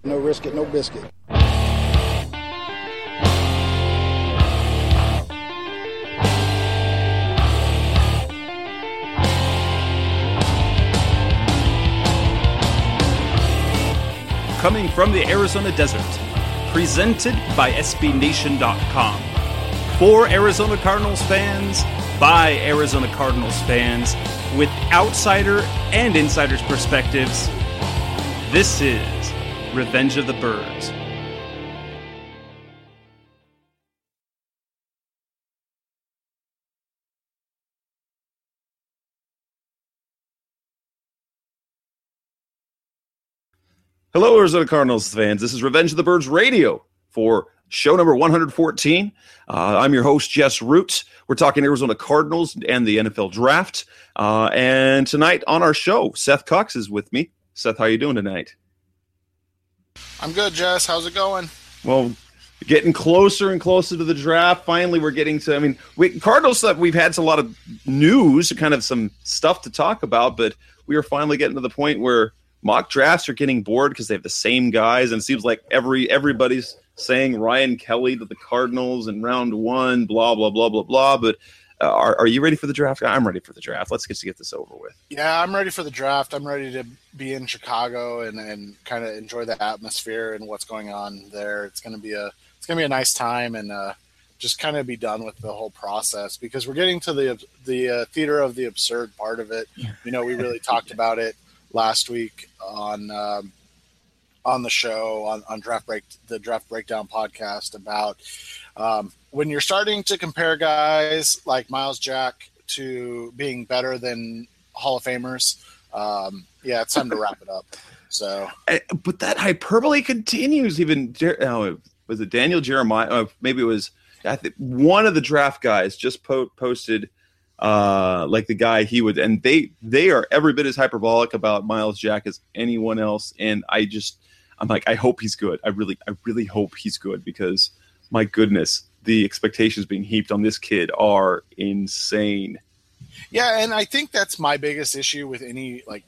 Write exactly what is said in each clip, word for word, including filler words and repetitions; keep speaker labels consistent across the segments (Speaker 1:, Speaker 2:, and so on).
Speaker 1: No risk it, no biscuit.
Speaker 2: Coming from the Arizona desert, presented by S B Nation dot com. For Arizona Cardinals fans, by Arizona Cardinals fans, with outsider and insider's perspectives, this is Revenge of the Birds. Hello, Arizona Cardinals fans. This is Revenge of the Birds Radio for show number one hundred fourteen. Uh, I'm your host, Jess Roots. We're talking Arizona Cardinals and the N F L Draft. Uh, and tonight on our show, Seth Cox is with me. Seth, how you doing tonight?
Speaker 3: I'm good, Jess. How's it going?
Speaker 2: Well, getting closer and closer to the draft. Finally, we're getting to, I mean, we, Cardinals, we've had a lot of news, kind of some stuff to talk about, but we are finally getting to the point where mock drafts are getting bored because they have the same guys, and it seems like every everybody's saying Ryan Kelly to the Cardinals in round one, blah, blah, blah, blah, blah. But uh, are, are you ready for the draft? I'm ready for the draft. Let's get to get this over with.
Speaker 3: Yeah, I'm ready for the draft. I'm ready to be in Chicago and, and kind of enjoy the atmosphere and what's going on there. It's going to be a it's going to be a nice time, and uh, just kind of be done with the whole process, because we're getting to the the uh, theater of the absurd part of it. You know, we really talked about it last week on um, on the show on, on draft break the draft breakdown podcast about um, when you're starting to compare guys like Myles Jack to being better than Hall of Famers. Um, yeah, it's time to wrap it up. So,
Speaker 2: but that hyperbole continues. Even oh, was it Daniel Jeremiah? Oh, maybe it was. I think one of the draft guys just po- posted. Uh, like the guy he would, and they they are every bit as hyperbolic about Myles Jack as anyone else. And I just, I'm like, I hope he's good. I really, I really hope he's good, because my goodness, the expectations being heaped on this kid are insane.
Speaker 3: Yeah, and I think that's my biggest issue with any like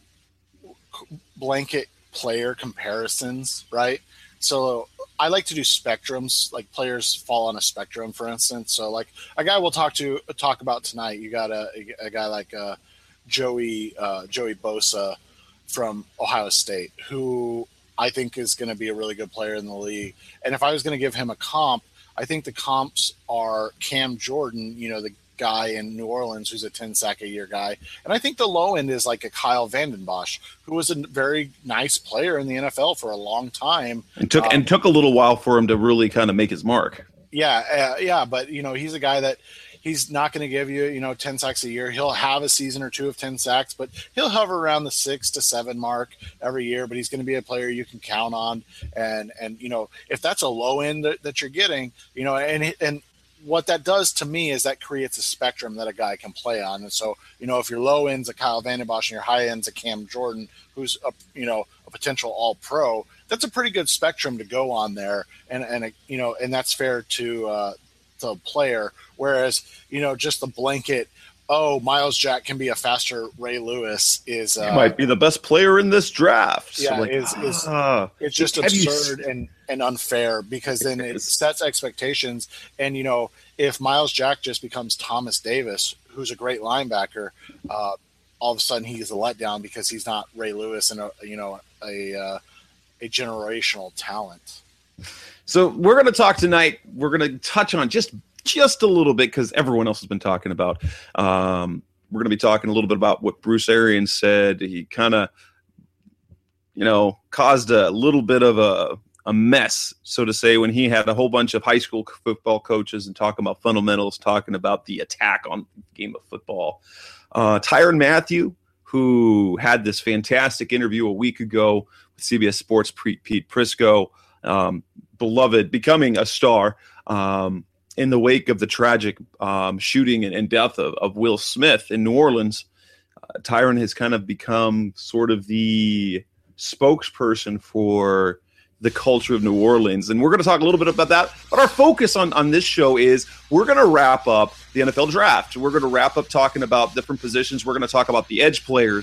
Speaker 3: blanket player comparisons, right? So I like to do spectrums, like players fall on a spectrum, for instance. So like a guy we'll talk to talk about tonight, you got a, a guy like uh, Joey uh, Joey Bosa from Ohio State, who I think is going to be a really good player in the league. And if I was going to give him a comp, I think the comps are Cam Jordan, you know, the guy in New Orleans who's a ten sack a year guy. And I think the low end is like a Kyle Vanden Bosch, who was a very nice player in the N F L for a long time.
Speaker 2: And took
Speaker 3: um,
Speaker 2: and took a little while for him to really kind of make his mark.
Speaker 3: Yeah, uh, yeah, but you know, he's a guy that he's not going to give you, you know, ten sacks a year. He'll have a season or two of ten sacks, but he'll hover around the six to seven mark every year, but he's going to be a player you can count on. And and you know, if that's a low end that, that you're getting, you know, and and what that does to me is that creates a spectrum that a guy can play on. And so, you know, if your low end's a Kyle Vanden Bosch and your high end's a Cam Jordan, who's a, you know, a potential all pro, that's a pretty good spectrum to go on there. And, and, you know, and that's fair to, uh, to a player. Whereas, you know, just the blanket, oh, Myles Jack can be a faster Ray Lewis is uh,
Speaker 2: he might be the best player in this draft.
Speaker 3: Yeah,
Speaker 2: so like,
Speaker 3: is, is
Speaker 2: uh,
Speaker 3: it's just absurd you... and, and unfair, because then it sets expectations. And you know, if Myles Jack just becomes Thomas Davis, who's a great linebacker, uh, all of a sudden he's a letdown because he's not Ray Lewis and a you know a uh, a generational talent.
Speaker 2: So we're going to talk tonight. We're going to touch on just. Just a little bit, because everyone else has been talking about. Um, we're going to be talking a little bit about what Bruce Arians said. He kind of, you know, caused a little bit of a, a mess, so to say, when he had a whole bunch of high school football coaches and talking about fundamentals, talking about the attack on the game of football. Uh, Tyrann Mathieu, who had this fantastic interview a week ago with C B S Sports' Pete Prisco, um, beloved, becoming a star. Um, in the wake of the tragic um, shooting and, and death of, of Will Smith in New Orleans, uh, Tyrann has kind of become sort of the spokesperson for the culture of New Orleans. And we're going to talk a little bit about that. But our focus on, on this show is we're going to wrap up the N F L draft. We're going to wrap up talking about different positions. We're going to talk about the edge players.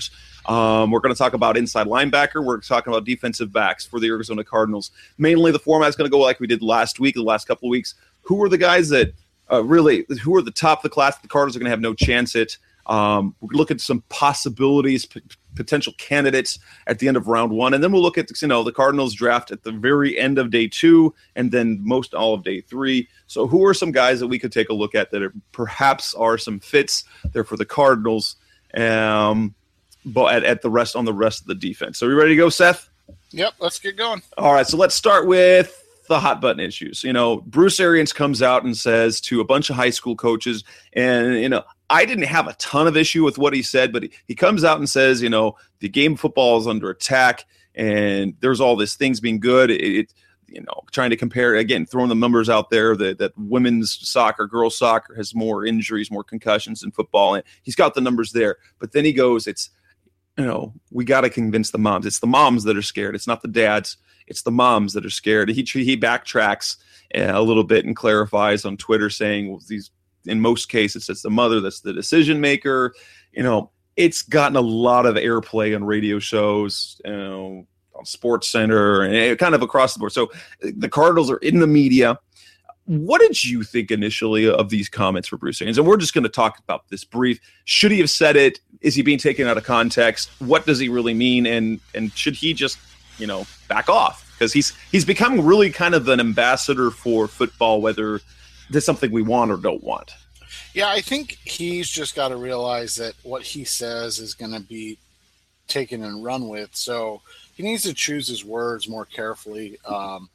Speaker 2: Um, we're going to talk about inside linebacker. We're talking about defensive backs for the Arizona Cardinals. Mainly the format is going to go like we did last week, the last couple of weeks. Who are the guys that uh, really, who are the top of the class? The Cardinals are going to have no chance at. Um, we'll look at some possibilities, p- potential candidates at the end of round one. And then we'll look at, you know, the Cardinals draft at the very end of day two and then most all of day three. So who are some guys that we could take a look at that are, perhaps are some fits there for the Cardinals, um, but at, at the rest on the rest of the defense. So are you ready to go, Seth?
Speaker 3: Yep, let's get going.
Speaker 2: All right, so let's start with the hot button issues. You know, Bruce Arians comes out and says to a bunch of high school coaches, and, you know, I didn't have a ton of issue with what he said, but he, he comes out and says, you know, the game of football is under attack and there's all these things being good. It, it you know, trying to compare, again, throwing the numbers out there that, that women's soccer, girls soccer has more injuries, more concussions than football. And he's got the numbers there. But then he goes, it's, you know, we got to convince the moms. It's the moms that are scared. It's not the dads. It's the moms that are scared. He, he backtracks a little bit and clarifies on Twitter saying, well, these, in most cases, it's the mother that's the decision maker. You know, it's gotten a lot of airplay on radio shows, you know, on Sports Center, and kind of across the board. So the Cardinals are in the media. What did you think initially of these comments for Bruce Arians? And we're just going to talk about this brief. Should he have said it? Is he being taken out of context? What does he really mean? And and should he just, you know, back off? Because he's he's become really kind of an ambassador for football, whether that's something we want or don't want.
Speaker 3: Yeah, I think he's just got to realize that what he says is going to be taken and run with. So he needs to choose his words more carefully. Um,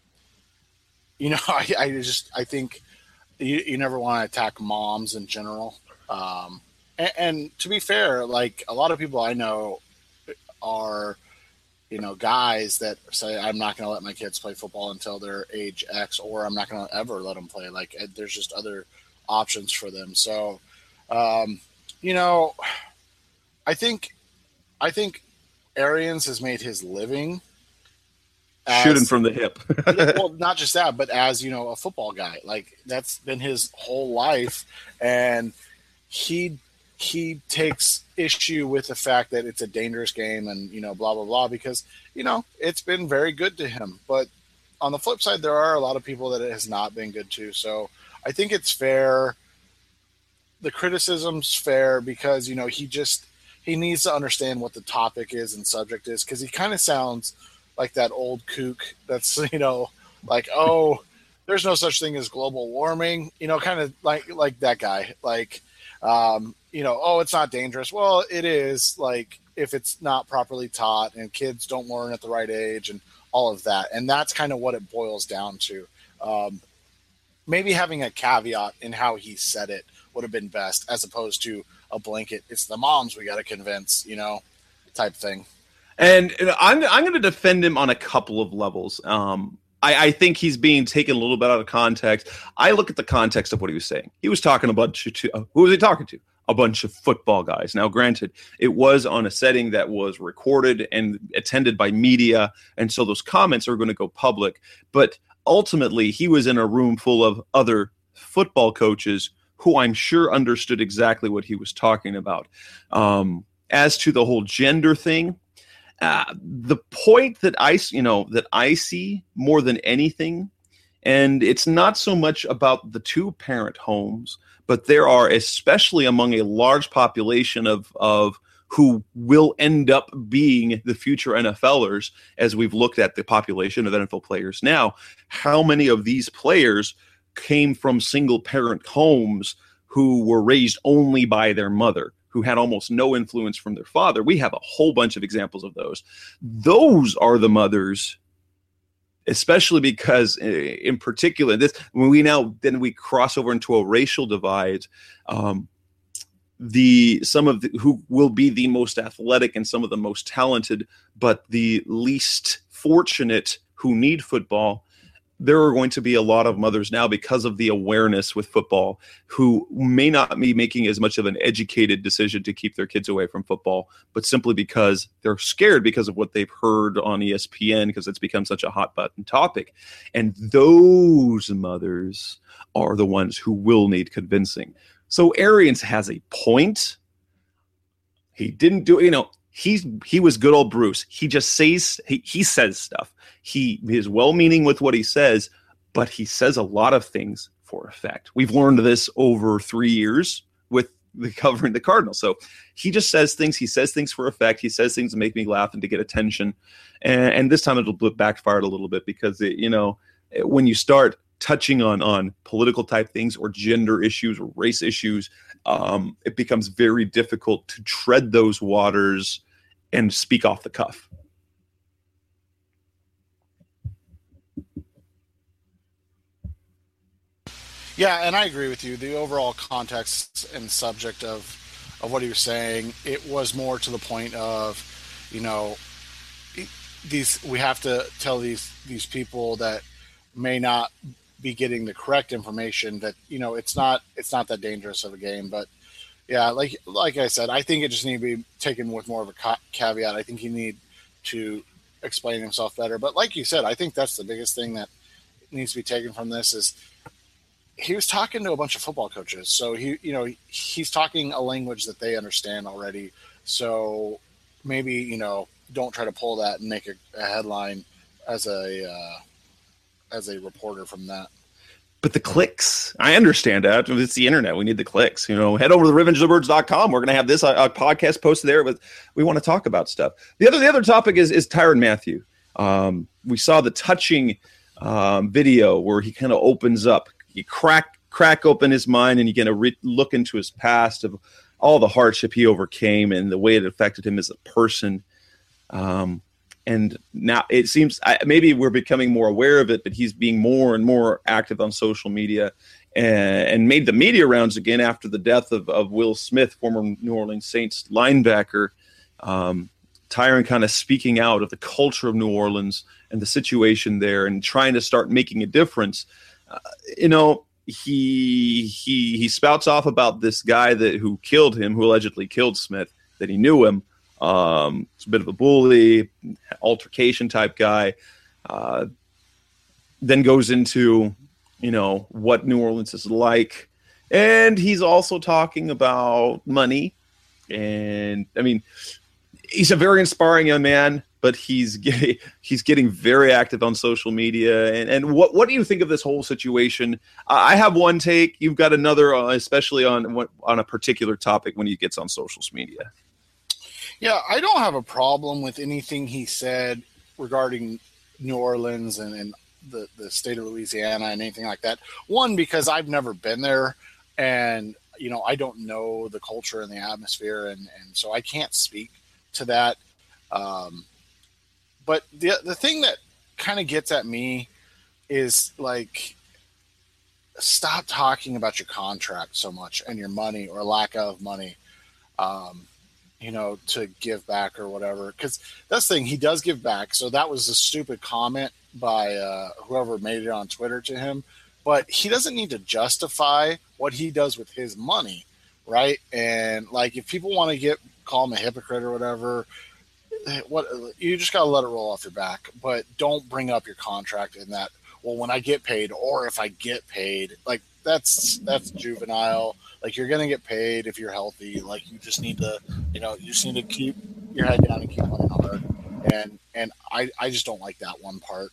Speaker 3: you know, I, I just I think you, you never want to attack moms in general. Um, and, and to be fair, like a lot of people I know are, you know, guys that say, I'm not going to let my kids play football until they're age X, or I'm not going to ever let them play. Like, there's just other options for them. So, um, you know, I think, I think Arians has made his living as,
Speaker 2: shooting from the hip.
Speaker 3: well, not just that, but as, you know, a football guy. Like, that's been his whole life. And he he takes issue with the fact that it's a dangerous game and, you know, blah, blah, blah, because, you know, it's been very good to him. But on the flip side, there are a lot of people that it has not been good to. So I think it's fair. The criticism's fair because, you know, he just, he needs to understand what the topic is and subject is, because he kind of sounds like that old kook that's, you know, like, oh, there's no such thing as global warming, you know, kind of like, like that guy. Like, um, you know, oh, it's not dangerous. Well, it is, like, if it's not properly taught and kids don't learn at the right age and all of that. And that's kind of what it boils down to. Um, maybe having a caveat in how he said it would have been best, as opposed to a blanket, it's the moms we got to convince, you know, type thing.
Speaker 2: And I'm I'm going to defend him on a couple of levels. Um, I, I think he's being taken a little bit out of context. I look at the context of what he was saying. He was talking a bunch of, uh, who was he talking to? A bunch of football guys. Now, granted, it was on a setting that was recorded and attended by media, and so those comments are going to go public. But ultimately, he was in a room full of other football coaches who I'm sure understood exactly what he was talking about. Um, as to the whole gender thing, uh, the point that I, you know, that I see more than anything, and it's not so much about the two-parent homes, but there are, especially among a large population of of who will end up being the future NFLers, as we've looked at the population of N F L players now, how many of these players came from single-parent homes who were raised only by their mother, who had almost no influence from their father? We have a whole bunch of examples of those. Those are the mothers, especially because in particular, this when we now then we cross over into a racial divide, um, the some of the, who will be the most athletic and some of the most talented, but the least fortunate who need football, there are going to be a lot of mothers now, because of the awareness with football, who may not be making as much of an educated decision to keep their kids away from football, but simply because they're scared because of what they've heard on E S P N, because it's become such a hot button topic. And those mothers are the ones who will need convincing. So Arians has a point. He didn't do, you know, he's he was good old Bruce. He just says he, he says stuff. He is well-meaning with what he says, but he says a lot of things for effect. We've learned this over three years with the covering the Cardinals. So he just says things. He says things for effect. He says things to make me laugh and to get attention. And, and this time it'll backfire a little bit because it, you know, when you start touching on on political type things or gender issues or race issues, um, it becomes very difficult to tread those waters and speak off the cuff.
Speaker 3: Yeah, and I agree with you. The overall context and subject of of what he was saying, it was more to the point of, you know, these we have to tell these these people that may not be getting the correct information that, you know, it's not it's not that dangerous of a game. But yeah, like like I said, I think it just needs to be taken with more of a ca- caveat. I think you need to explain himself better. But like you said, I think that's the biggest thing that needs to be taken from this is he was talking to a bunch of football coaches. So he, you know, he's talking a language that they understand already. So maybe, you know, don't try to pull that and make a, a headline as a, uh, as a reporter from that.
Speaker 2: But the clicks, I understand that. It's the internet. We need the clicks. You know, head over to the revenge of the birds dot com. We're going to have this uh, podcast posted there, but we want to talk about stuff. The other, the other topic is, is Tyrann Mathieu. Um, we saw the touching um, video where he kind of opens up. You crack crack open his mind and you get to re- look into his past of all the hardship he overcame and the way it affected him as a person. Um, and now it seems I, maybe we're becoming more aware of it, but he's being more and more active on social media and, and made the media rounds again after the death of, of Will Smith, former New Orleans Saints linebacker. Um, Tyrann kind of speaking out of the culture of New Orleans and the situation there and trying to start making a difference. Uh, you know, he he he spouts off about this guy that who killed him, who allegedly killed Smith, that he knew him. Um, it's a bit of a bully, altercation type guy. Uh, then goes into, you know, what New Orleans is like. And he's also talking about money. And, I mean, he's a very inspiring young man, but he's getting, he's getting very active on social media. And, and what, what do you think of this whole situation? Uh, I have one take. You've got another, uh, especially on on a particular topic when he gets on social media.
Speaker 3: Yeah, I don't have a problem with anything he said regarding New Orleans and, and the, the state of Louisiana and anything like that. One, because I've never been there and, you know, I don't know the culture and the atmosphere. And, and so I can't speak to that. Um, but the the thing that kind of gets at me is like, stop talking about your contract so much and your money or lack of money. Um, you know, to give back or whatever. Because that's the thing, he does give back. So that was a stupid comment by uh, whoever made it on Twitter to him. But he doesn't need to justify what he does with his money, right? And, like, if people want to get call him a hypocrite or whatever, what you just got to let it roll off your back. But don't bring up your contract in that, well, when I get paid or if I get paid, like, that's that's juvenile. Like, you're gonna get paid if you're healthy. Like, you just need to, you know, you just need to keep your head down and keep playing hard. And and I, I just don't like that one part.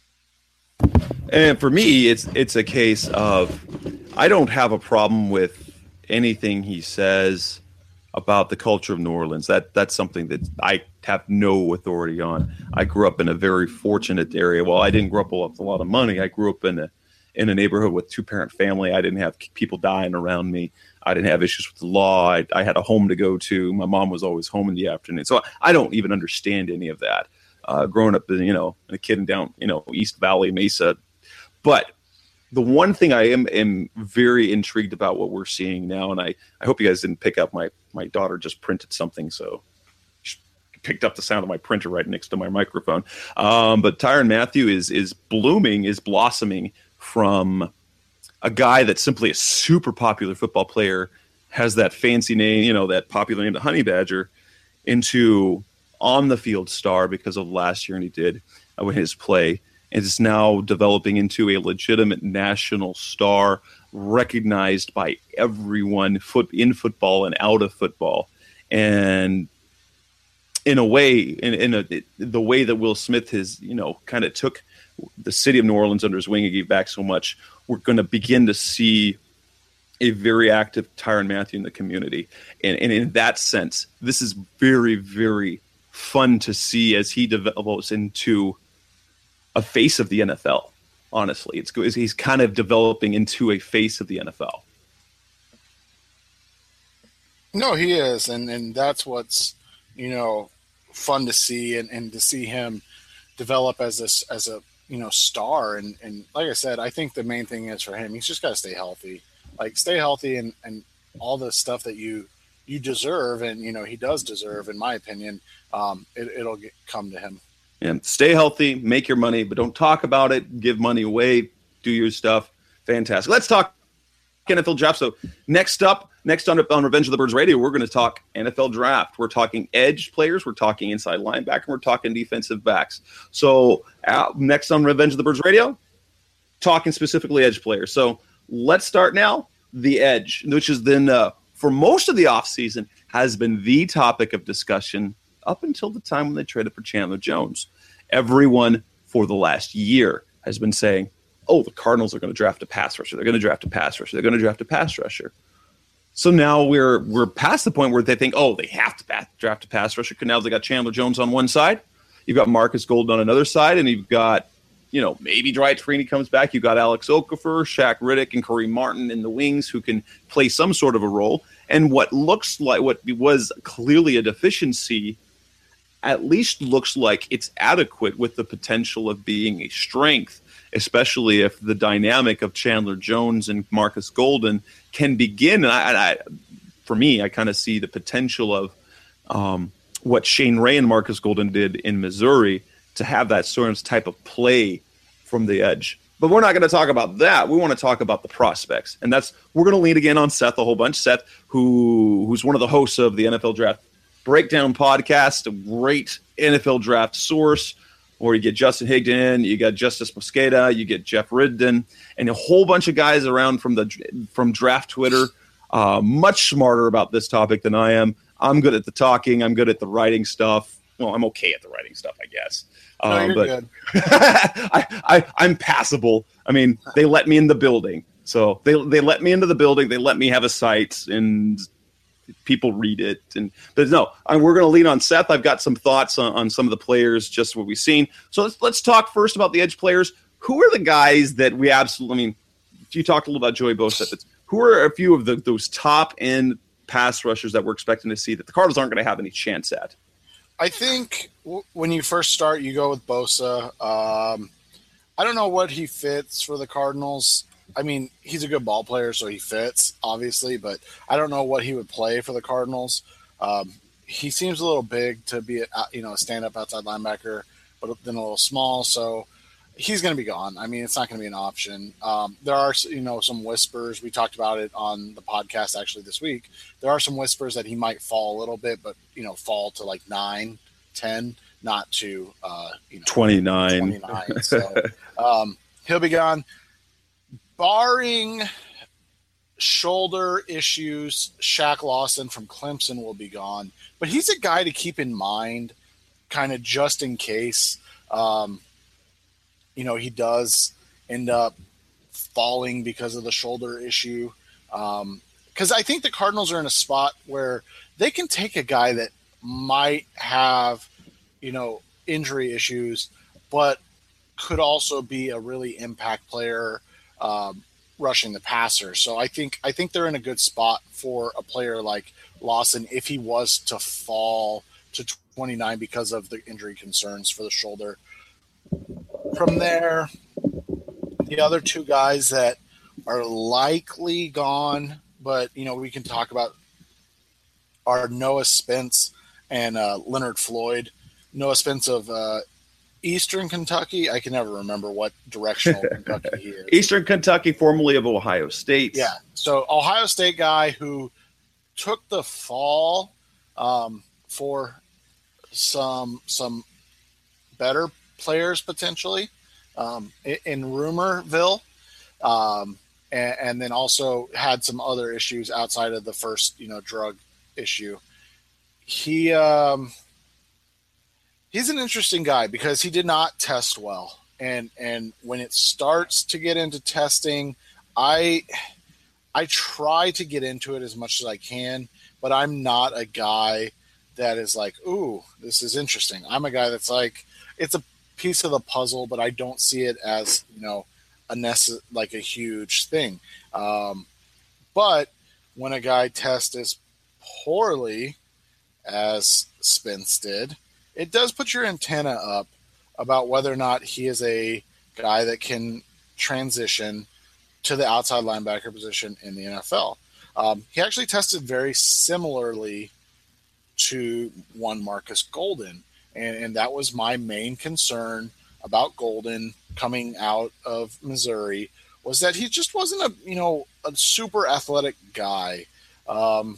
Speaker 2: And for me, it's it's a case of I don't have a problem with anything he says about the culture of New Orleans. That that's something that I have no authority on. I grew up in a very fortunate area. Well, I didn't grow up with a lot of money. I grew up in a in a neighborhood with two-parent family. I didn't have people dying around me. I didn't have issues with the law. I, I had a home to go to. My mom was always home in the afternoon. So I don't even understand any of that. Uh, growing up, you know, a kid in down, you know, East Valley, Mesa. But the one thing I am, am very intrigued about what we're seeing now, and I, I hope you guys didn't pick up, my, my daughter just printed something, so she picked up the sound of my printer right next to my microphone. Um, but Tyrann Mathieu is is blooming, is blossoming from a guy that's simply a super popular football player, has that fancy name, you know, that popular name, the Honey Badger, into on-the-field star because of last year and he did uh, with his play, and is now developing into a legitimate national star, recognized by everyone foot in football and out of football. And in a way, in, in a, the way that Will Smith has, you know, kind of took the city of New Orleans under his wing and gave back so much, we're going to begin to see a very active Tyrann Mathieu in the community. And, and in that sense, this is very, very fun to see as he develops into a face of the N F L. Honestly, it's good. He's kind of developing into a face of the N F L.
Speaker 3: No, he is. And, and that's what's, you know, fun to see, and, and to see him develop as a, as a, you know, star. And, and like I said, I think the main thing is for him, he's just got to stay healthy. Like, stay healthy and, and all the stuff that you you deserve, and, you know, he does deserve, in my opinion, um, it, it'll get, come to him.
Speaker 2: And stay healthy, make your money, but don't talk about it. Give money away, do your stuff. Fantastic. Let's talk N F L draft. So next up, next on, on Revenge of the Birds Radio, we're going to talk N F L draft. We're talking edge players. We're talking inside linebacker. And we're talking defensive backs. So uh, next on Revenge of the Birds Radio, talking specifically edge players. So let's start now. The edge, which is then uh, for most of the offseason has been the topic of discussion up until the time when they traded for Chandler Jones. Everyone for the last year has been saying, oh, the Cardinals are going to draft a pass rusher. They're going to draft a pass rusher. They're going to draft a pass rusher. So now we're we're past the point where they think, oh, they have to pass, draft a pass rusher. Because now they got Chandler Jones on one side. You've got Marcus Golden on another side. And you've got, you know, maybe Dwight Freeney comes back. You've got Alex Okafor, Shaq Riddick, and Kareem Martin in the wings who can play some sort of a role. And what looks like what was clearly a deficiency at least looks like it's adequate with the potential of being a strength, especially if the dynamic of Chandler Jones and Marcus Golden can begin. And I, I, for me, I kind of see the potential of um, what Shane Ray and Marcus Golden did in Missouri to have that sort of type of play from the edge. But we're not going to talk about that. We want to talk about the prospects. And that's we're going to lean again on Seth a whole bunch. Seth, who who's one of the hosts of the N F L Draft Breakdown podcast, a great N F L draft source, where you get Justin Higdon, you got Justice Mosqueda, you get Jeff Ridden, and a whole bunch of guys around from the from draft Twitter, uh, much smarter about this topic than I am. I'm good at the talking. I'm good at the writing stuff. Well, I'm okay at the writing stuff, I guess.
Speaker 3: No,
Speaker 2: um,
Speaker 3: you're
Speaker 2: but
Speaker 3: good.
Speaker 2: I, I, I'm passable. I mean, they let me in the building. So they they let me into the building. They let me have a site, and people read it. And but no, I, we're going to lean on Seth. I've got some thoughts on, on some of the players, just what we've seen. So let's let's talk first about the edge players. Who are the guys that we absolutely? I mean, you talked a little about Joey Bosa. But who are a few of the, those top end pass rushers that we're expecting to see that the Cardinals aren't going to have any chance at?
Speaker 3: I think w- when you first start, you go with Bosa. Um, I don't know what he fits for the Cardinals. I mean, he's a good ball player, so he fits, obviously, but I don't know what he would play for the Cardinals. Um, he seems a little big to be, a, you know, a stand-up outside linebacker, but then a little small, so he's going to be gone. I mean, it's not going to be an option. Um, there are, you know, some whispers. We talked about it on the podcast actually this week. There are some whispers that he might fall a little bit, but, you know, fall to like nine, ten, not to, uh, you know,
Speaker 2: twenty-nine.
Speaker 3: twenty-nine. So um, he'll be gone. Barring shoulder issues, Shaq Lawson from Clemson will be gone. But he's a guy to keep in mind, kind of just in case, um, you know, he does end up falling because of the shoulder issue. Because um, I think the Cardinals are in a spot where they can take a guy that might have, you know, injury issues, but could also be a really impact player, Um, rushing the passer. So I think I think they're in a good spot for a player like Lawson if he was to fall to twenty-nine because of the injury concerns for the shoulder. From there, the other two guys that are likely gone, but you know we can talk about, are Noah Spence and uh, Leonard Floyd. Noah Spence of uh, Eastern Kentucky. I can never remember what directional Kentucky he is.
Speaker 2: Eastern Kentucky, formerly of Ohio State.
Speaker 3: Yeah. So Ohio State guy who took the fall um, for some some better players potentially um, in, in Rumorville, um, and, and then also had some other issues outside of the first, you know, drug issue. He um, He's an interesting guy because he did not test well. And and when it starts to get into testing, I I try to get into it as much as I can, but I'm not a guy that is like, ooh, this is interesting. I'm a guy that's like, it's a piece of the puzzle, but I don't see it as, you know, a nece- like a huge thing. Um, but when a guy tests as poorly as Spence did, it does put your antenna up about whether or not he is a guy that can transition to the outside linebacker position in the N F L. Um, he actually tested very similarly to one Marcus Golden, and, and that was my main concern about Golden coming out of Missouri, was that he just wasn't a you know a super athletic guy. Um,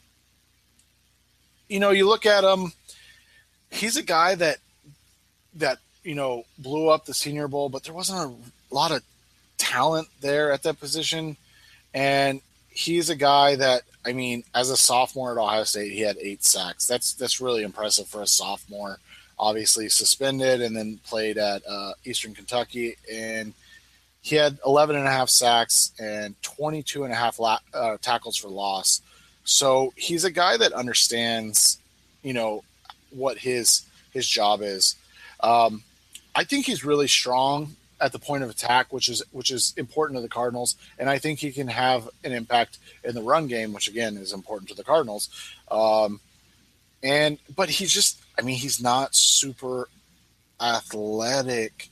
Speaker 3: you know, you look at him, he's a guy that that you know blew up the Senior Bowl, but there wasn't a lot of talent there at that position, and he's a guy that, I mean, as a sophomore at Ohio State, he had eight sacks. That's that's really impressive for a sophomore. Obviously suspended and then played at uh, Eastern Kentucky, and he had eleven and a half sacks and twenty-two and a half la- uh, tackles for loss. So he's a guy that understands, you know, what his his job is. Um, I think he's really strong at the point of attack, which is which is important to the Cardinals, and I think he can have an impact in the run game, which again is important to the Cardinals. Um, and but he's just, I mean, he's not super athletic,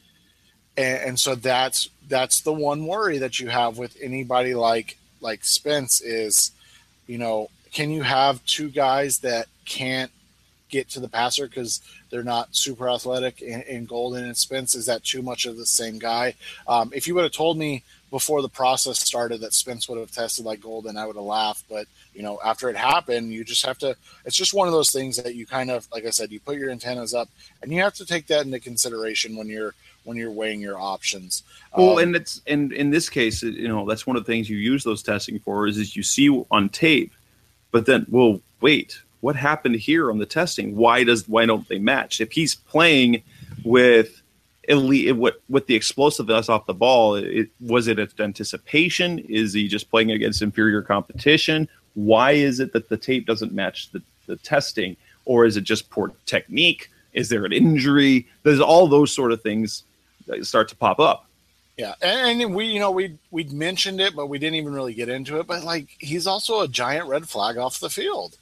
Speaker 3: and, and so that's that's the one worry that you have with anybody like like Spence is, you know, can you have two guys that can't get to the passer because they're not super athletic in, in Golden and Spence? Is that too much of the same guy? Um, if you would have told me before the process started that Spence would have tested like Golden, I would have laughed. But, you know, after it happened, you just have to, it's just one of those things that you kind of, like I said, you put your antennas up and you have to take that into consideration when you're, when you're weighing your options.
Speaker 2: Well,
Speaker 3: um,
Speaker 2: and it's, and in this case, you know, that's one of the things you use those testing for is, is you see on tape, but then, well, wait, what happened here on the testing? Why does why don't they match? If he's playing with elite, what with the explosiveness off the ball, it, was it anticipation? Is he just playing against inferior competition? Why is it that the tape doesn't match the, the testing? Or is it just poor technique? Is there an injury? There's all those sort of things that start to pop up.
Speaker 3: Yeah, and, and we, you know, we we mentioned it, but we didn't even really get into it. But like, he's also a giant red flag off the field.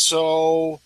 Speaker 3: So,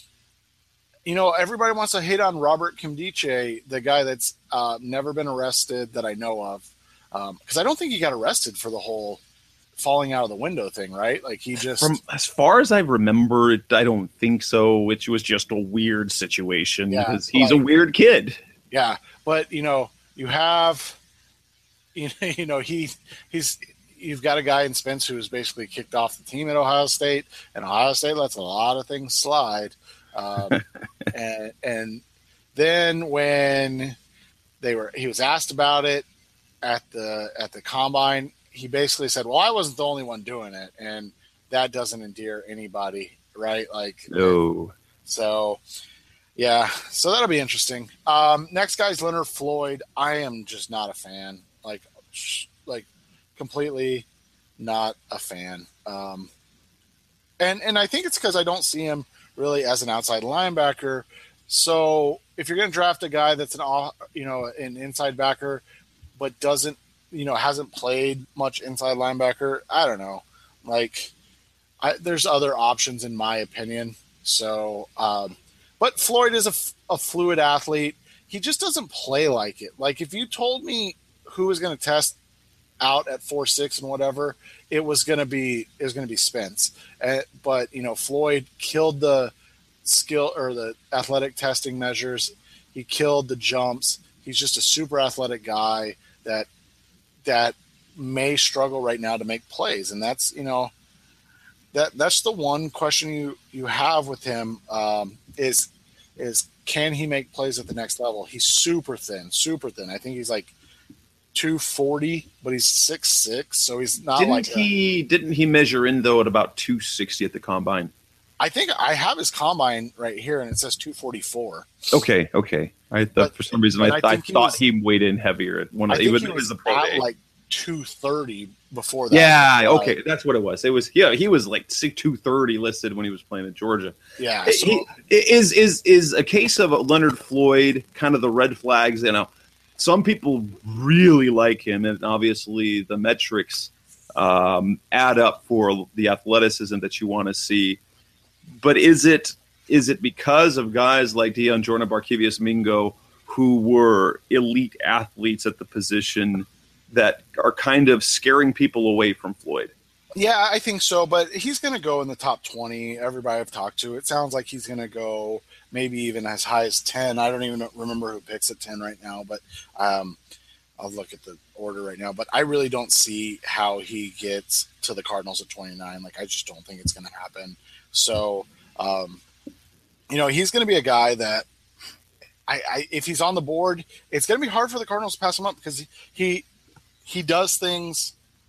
Speaker 3: you know, everybody wants to hate on Robert Kimdiche, the guy that's uh, never been arrested that I know of, because um, I don't think he got arrested for the whole falling out of the window thing, right? Like he just,
Speaker 2: from as far as I remember, it, I don't think so. It was just a weird situation
Speaker 3: yeah,
Speaker 2: because he's
Speaker 3: like,
Speaker 2: a weird kid.
Speaker 3: Yeah, but you know, you have, you know, you know he he's. You've got a guy in Spence who was basically kicked off the team at Ohio State, and Ohio State lets a lot of things slide. Um, and, and then when they were, he was asked about it at the at the combine, he basically said, "Well, I wasn't the only one doing it," and that doesn't endear anybody, right? Like,
Speaker 2: no.
Speaker 3: So, yeah, so that'll be interesting. Um, next guy's Leonard Floyd. I am just not a fan. Like, like. Completely not a fan. Um, and, and I think it's because I don't see him really as an outside linebacker. So if you're going to draft a guy that's an, you know, an inside backer, but doesn't, you know, hasn't played much inside linebacker, I don't know. Like, I, there's other options in my opinion. So, um, but Floyd is a, a fluid athlete. He just doesn't play like it. Like if you told me who was going to test out at four six and whatever, it was going to be it was going to be Spence. Uh, but you know, Floyd killed the skill or the athletic testing measures. He killed the jumps. He's just a super athletic guy that that may struggle right now to make plays, and that's you know that that's the one question you you have with him um, is is can he make plays at the next level? He's super thin, super thin. I think he's like two forty, but he's six six, so he's not
Speaker 2: didn't
Speaker 3: like
Speaker 2: he a, didn't he measure in though at about two sixty at the combine?
Speaker 3: I think I have his combine right here, and it says two forty-four.
Speaker 2: Okay, okay. I thought
Speaker 3: But-
Speaker 2: for some reason I,
Speaker 3: but I
Speaker 2: I
Speaker 3: think he
Speaker 2: thought
Speaker 3: was-
Speaker 2: he weighed in heavier at one
Speaker 3: I
Speaker 2: of
Speaker 3: think
Speaker 2: it was,
Speaker 3: he
Speaker 2: it was
Speaker 3: was
Speaker 2: the pro
Speaker 3: at
Speaker 2: day.
Speaker 3: like two thirty before that.
Speaker 2: Yeah,
Speaker 3: Uh,
Speaker 2: okay, that's what it was. It was yeah, he was like two thirty listed when he was playing at Georgia.
Speaker 3: Yeah. So,
Speaker 2: He- is is is a case of Leonard Floyd kind of the red flags? You know, some people really like him, and obviously the metrics um, add up for the athleticism that you want to see. But is it is it because of guys like Dion Jordan, Barkevius Mingo, who were elite athletes at the position, that are kind of scaring people away from Floyd?
Speaker 3: yeah, I think so. But he's going to go in the top twenty. Everybody I've talked to, it sounds like he's going to go maybe even as high as ten. I don't even remember who picks at ten right now, but um, I'll look at the order right now. But I really don't see how he gets to the Cardinals at twenty-nine. Like, I just don't think it's going to happen. So, um, you know, he's going to be a guy that I, I, if he's on the board, it's going to be hard for the Cardinals to pass him up because he, he, he does things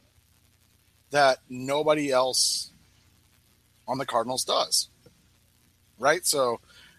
Speaker 3: that nobody else on the Cardinals does. Right? So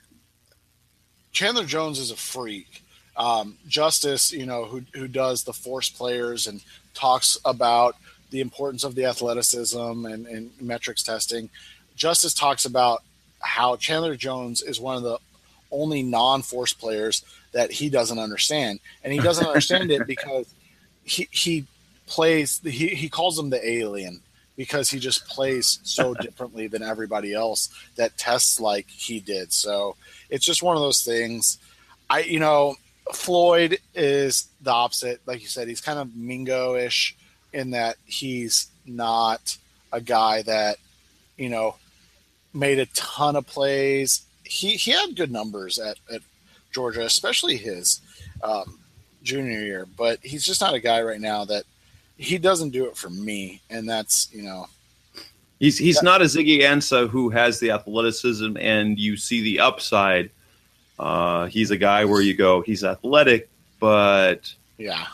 Speaker 3: Chandler Jones is a freak. Um, Justice, you know, who, who does the force players and talks about the importance of the athleticism and, and metrics testing. Justice talks about how Chandler Jones is one of the only non-force players that he doesn't understand. And he doesn't understand it because he, he plays, he, he calls him the alien because he just plays so differently than everybody else that tests like he did. So it's just one of those things. I, you know, Floyd is the opposite. Like you said, he's kind of Mingo-ish in that he's not a guy that, you know, made a ton of plays. He he had good numbers at, at Georgia, especially his um, junior year, but he's just not a guy right now that he doesn't do it for me. And that's, you know,
Speaker 2: He's he's
Speaker 3: that,
Speaker 2: not a Ziggy Ansah who has the athleticism and you see the upside. Uh, he's a guy where you go, he's athletic, but
Speaker 3: yeah.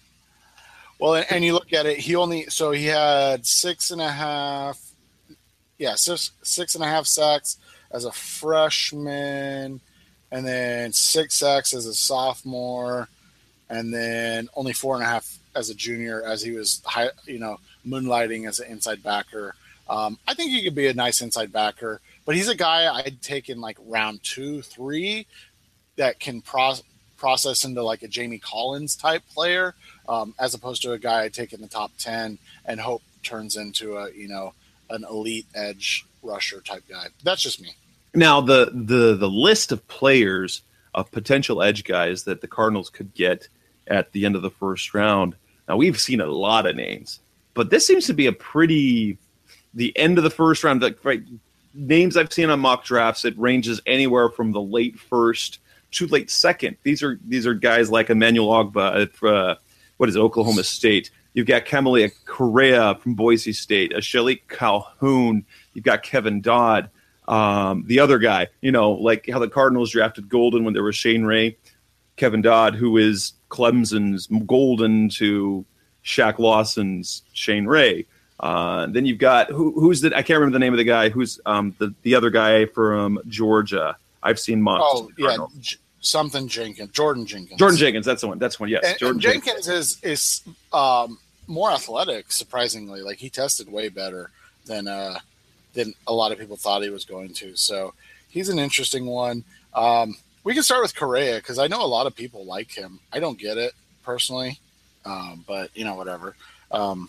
Speaker 3: Well, and, and you look at it, he only, so he had six and a half, yeah, six, six and a half sacks as a freshman, and then six sacks as a sophomore, and then only four and a half as a junior as he was, high, you know, moonlighting as an inside backer. Um, I think he could be a nice inside backer, but he's a guy I'd take in like round two, three that can pro- process into like a Jamie Collins type player, um, as opposed to a guy I'd take in the top ten and hope turns into a, you know, an elite edge rusher type guy. That's just me.
Speaker 2: now the the the list of players of potential edge guys that the Cardinals could get at the end of the first round. Now we've seen a lot of names, but this seems to be a pretty the end of the first round. Like, right, names I've seen on mock drafts, it ranges anywhere from the late first to late second. These are these are guys like Emmanuel Ogba at uh, what is it, Oklahoma State. You've got Kamalia Correa from Boise State, a Shalik Calhoun. You've got Kevin Dodd, um, the other guy. You know, like how the Cardinals drafted Golden when there was Shane Ray. Kevin Dodd, who is Clemson's Golden to Shaq Lawson's Shane Ray. Uh, then you've got who, who's the I can't remember the name of the guy who's um, the the other guy from Georgia. I've seen mocks.
Speaker 3: Oh yeah, J- something Jenkins, Jordan Jenkins.
Speaker 2: Jordan Jenkins, that's the one. That's the one. Yes,
Speaker 3: And,
Speaker 2: Jordan
Speaker 3: and Jenkins, Jenkins is is um, more athletic. Surprisingly, like he tested way better than uh, than a lot of people thought he was going to. So he's an interesting one. Um, we can start with Correa because I know a lot of people like him. I don't get it personally, um, but you know, whatever. Um,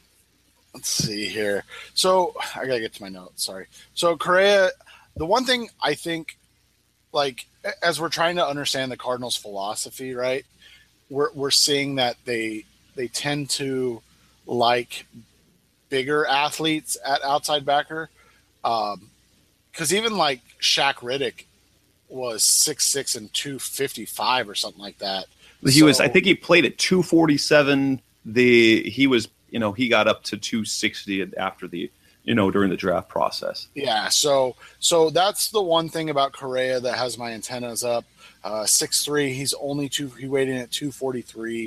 Speaker 3: let's see here. So I gotta get to my notes. Sorry. So Correa, the one thing I think, like as we're trying to understand the Cardinals' philosophy, right? We're we're seeing that they they tend to like bigger athletes at outside backer, because um, even like Shaq Riddick was six six and two fifty five or something like that.
Speaker 2: He
Speaker 3: so,
Speaker 2: was. I think he played at two forty seven. The he was. You know, he got up to two sixty after the, you know, during the draft process.
Speaker 3: Yeah, so so that's the one thing about Correa that has my antennas up. Uh, six three, he's only two. He weighed in at two forty-three.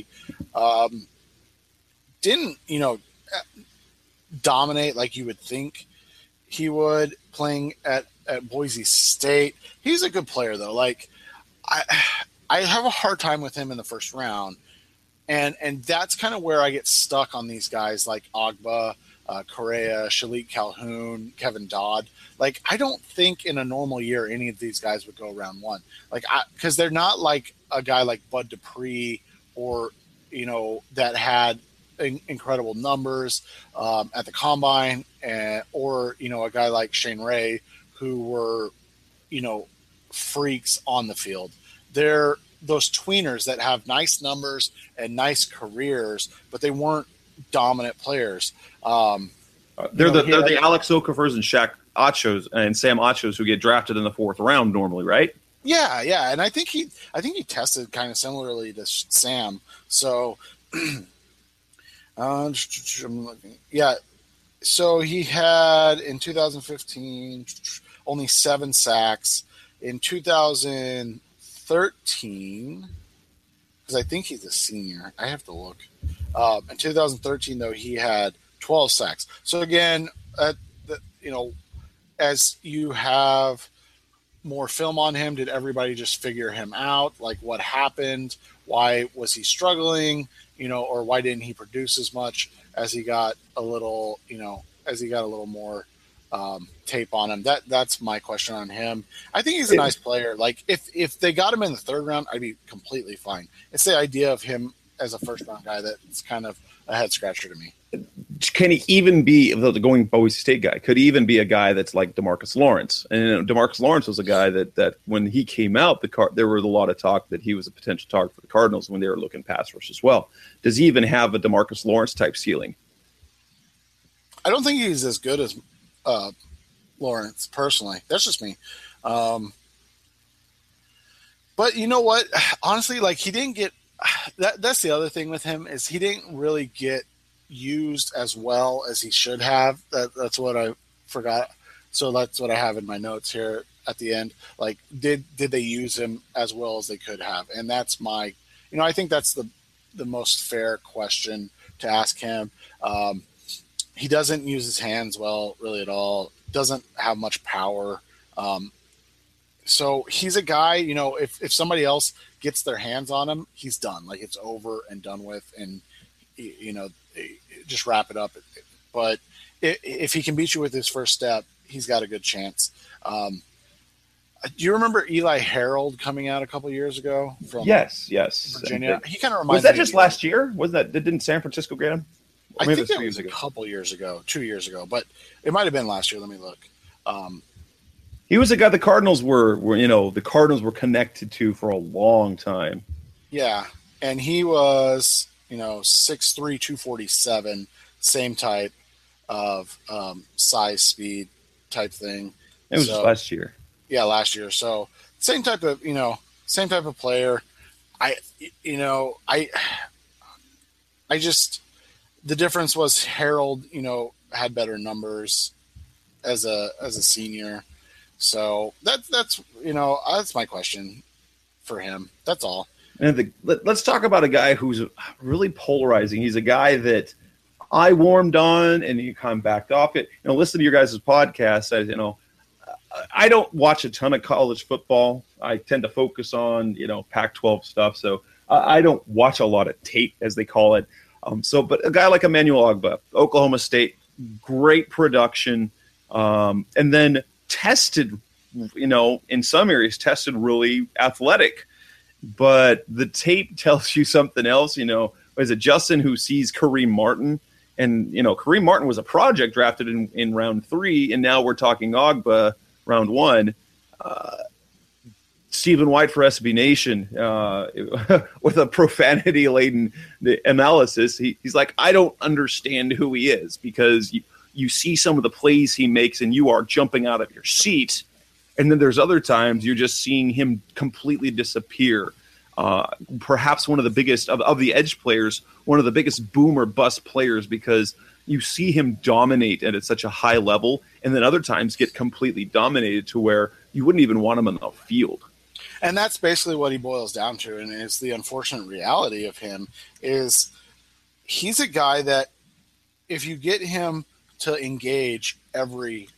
Speaker 3: Um, didn't, you know, dominate like you would think he would playing at, at Boise State. He's a good player though. Like I I have a hard time with him in the first round. And and that's kind of where I get stuck on these guys like Agba, uh, Correa, Shalik Calhoun, Kevin Dodd. Like, I don't think in a normal year any of these guys would go round one. Like, because they're not like a guy like Bud Dupree or, you know, that had in, incredible numbers um, at the combine, and, or, you know, a guy like Shane Ray who were, you know, freaks on the field. They're those tweeners that have nice numbers and nice careers, but they weren't dominant players. Um,
Speaker 2: uh, they're
Speaker 3: you know,
Speaker 2: the they're
Speaker 3: had,
Speaker 2: the Alex Okafers and Shaq Achos and Sam Achos who get drafted in the fourth round normally, right?
Speaker 3: Yeah, yeah, and I think he I think he tested kind of similarly to Sam. So, uh, I'm looking. Yeah, so he had in two thousand fifteen only seven sacks. In two thousand thirteen, because I think he's a senior. I have to look. Um, in two thousand thirteen, though, he had twelve sacks. So again, uh, the, you know, as you have more film on him, did everybody just figure him out? Like, what happened? Why was he struggling? You know, or why didn't he produce as much as he got a little, you know, as he got a little more um, tape on him? That that's my question on him. I think he's a nice player. Like, if if they got him in the third round, I'd be completely fine. It's the idea of him as a first round guy that's kind of a head scratcher to me.
Speaker 2: Can he even be the going Boise State guy? Could he even be a guy that's like DeMarcus Lawrence? And you know, DeMarcus Lawrence was a guy that that when he came out, the car there was a lot of talk that he was a potential target for the Cardinals when they were looking pass rush as well. Does he even have a DeMarcus Lawrence type ceiling?
Speaker 3: I don't think he's as good as uh, Lawrence personally. That's just me. Um, but you know what? Honestly, like he didn't get that. That's the other thing with him is he didn't really get used as well as he should have. That, that's what I forgot. So that's what I have in my notes here at the end. Like, did did they use him as well as they could have? And that's my, you know, I think that's the the most fair question to ask him. Um, he doesn't use his hands well, really at all. Doesn't have much power. Um, so he's a guy, you know, if if somebody else gets their hands on him, he's done. Like, it's over and done with, and you know, just wrap it up. But if he can beat you with his first step, he's got a good chance. Um, do you remember Eli Harold coming out a couple years ago from
Speaker 2: yes, yes,
Speaker 3: Virginia? He kind of reminds
Speaker 2: me. Was that
Speaker 3: me
Speaker 2: just last year? Was that didn't San Francisco get him?
Speaker 3: Or I think it was a ago. couple years ago, two years ago, but it might have been last year. Let me look. Um,
Speaker 2: he was a guy the Cardinals were, were, you know, the Cardinals were connected to for a long time.
Speaker 3: Yeah, and he was, you know, six three, two forty-seven, same type of um, size, speed type thing.
Speaker 2: It was
Speaker 3: so,
Speaker 2: just last year.
Speaker 3: Yeah, last year. So same type of, you know, same type of player. I, you know, I, I just, the difference was Harold, you know, had better numbers as a, as a senior. So that's, that's, you know, that's my question for him. That's all.
Speaker 2: And the, let, let's talk about a guy who's really polarizing. He's a guy that I warmed on and he kind of backed off it. You know, listen to your guys' podcast. I, you know, I don't watch a ton of college football. I tend to focus on, you know, Pac twelve stuff. So uh, I don't watch a lot of tape, as they call it. Um, so, but a guy like Emmanuel Ogbah, Oklahoma State, great production, um, and then tested, you know, in some areas tested really athletic. But the tape tells you something else. You know, is it Justin who sees Kareem Martin? And, you know, Kareem Martin was a project drafted in, in round three, and now we're talking Ogbah round one. Uh, Stephen White for S B Nation uh, with a profanity-laden analysis. He, he's like, I don't understand who he is, because you, you see some of the plays he makes and you are jumping out of your seat. And then there's other times you're just seeing him completely disappear. Uh, perhaps one of the biggest of, of the edge players, one of the biggest boom or bust players, because you see him dominate at such a high level, and then other times get completely dominated to where you wouldn't even want him on the field.
Speaker 3: And that's basically what he boils down to. And it's the unfortunate reality of him is he's a guy that if you get him to engage every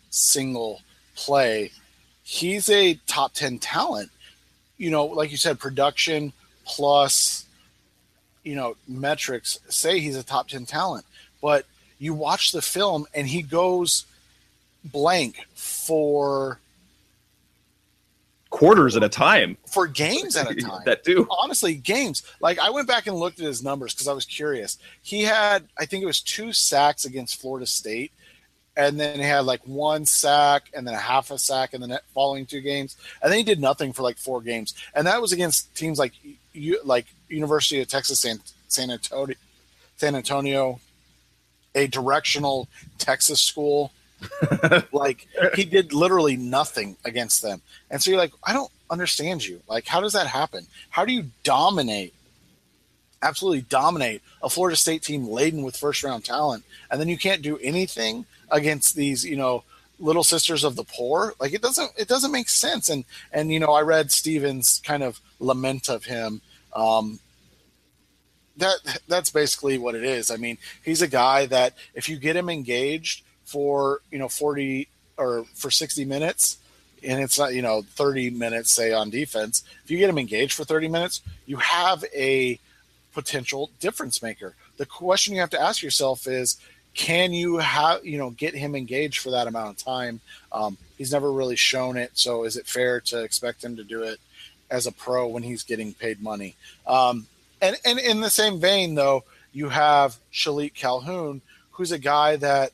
Speaker 3: single play. He's a top ten talent. You know, like you said, production plus, you know, metrics say he's a top ten talent. But you watch the film and he goes blank for
Speaker 2: quarters at a time,
Speaker 3: for games at a time.
Speaker 2: That too.
Speaker 3: Honestly, games. Like, I went back and looked at his numbers because I was curious. He had, I think it was two sacks against Florida State, and then he had like one sack and then a half a sack in the net following two games, and then he did nothing for like four games, and that was against teams like you, like University of Texas San, San Antonio, San Antonio, a directional Texas school. Like, he did literally nothing against them. And so you're like, I don't understand you. Like, how does that happen? How do you dominate, absolutely dominate a Florida State team laden with first round talent, and then you can't do anything against these, you know, little sisters of the poor? Like, it doesn't, it doesn't make sense. And, and, you know, I read Stevens' kind of lament of him. Um, that that's basically what it is. I mean, he's a guy that if you get him engaged for, you know, forty or for sixty minutes, and it's not, you know, thirty minutes, say, on defense, if you get him engaged for thirty minutes, you have a potential difference maker. The question you have to ask yourself is, can you have, you know, get him engaged for that amount of time? Um, he's never really shown it. So is it fair to expect him to do it as a pro when he's getting paid money? Um, and, and in the same vein, though, you have Shalik Calhoun, who's a guy that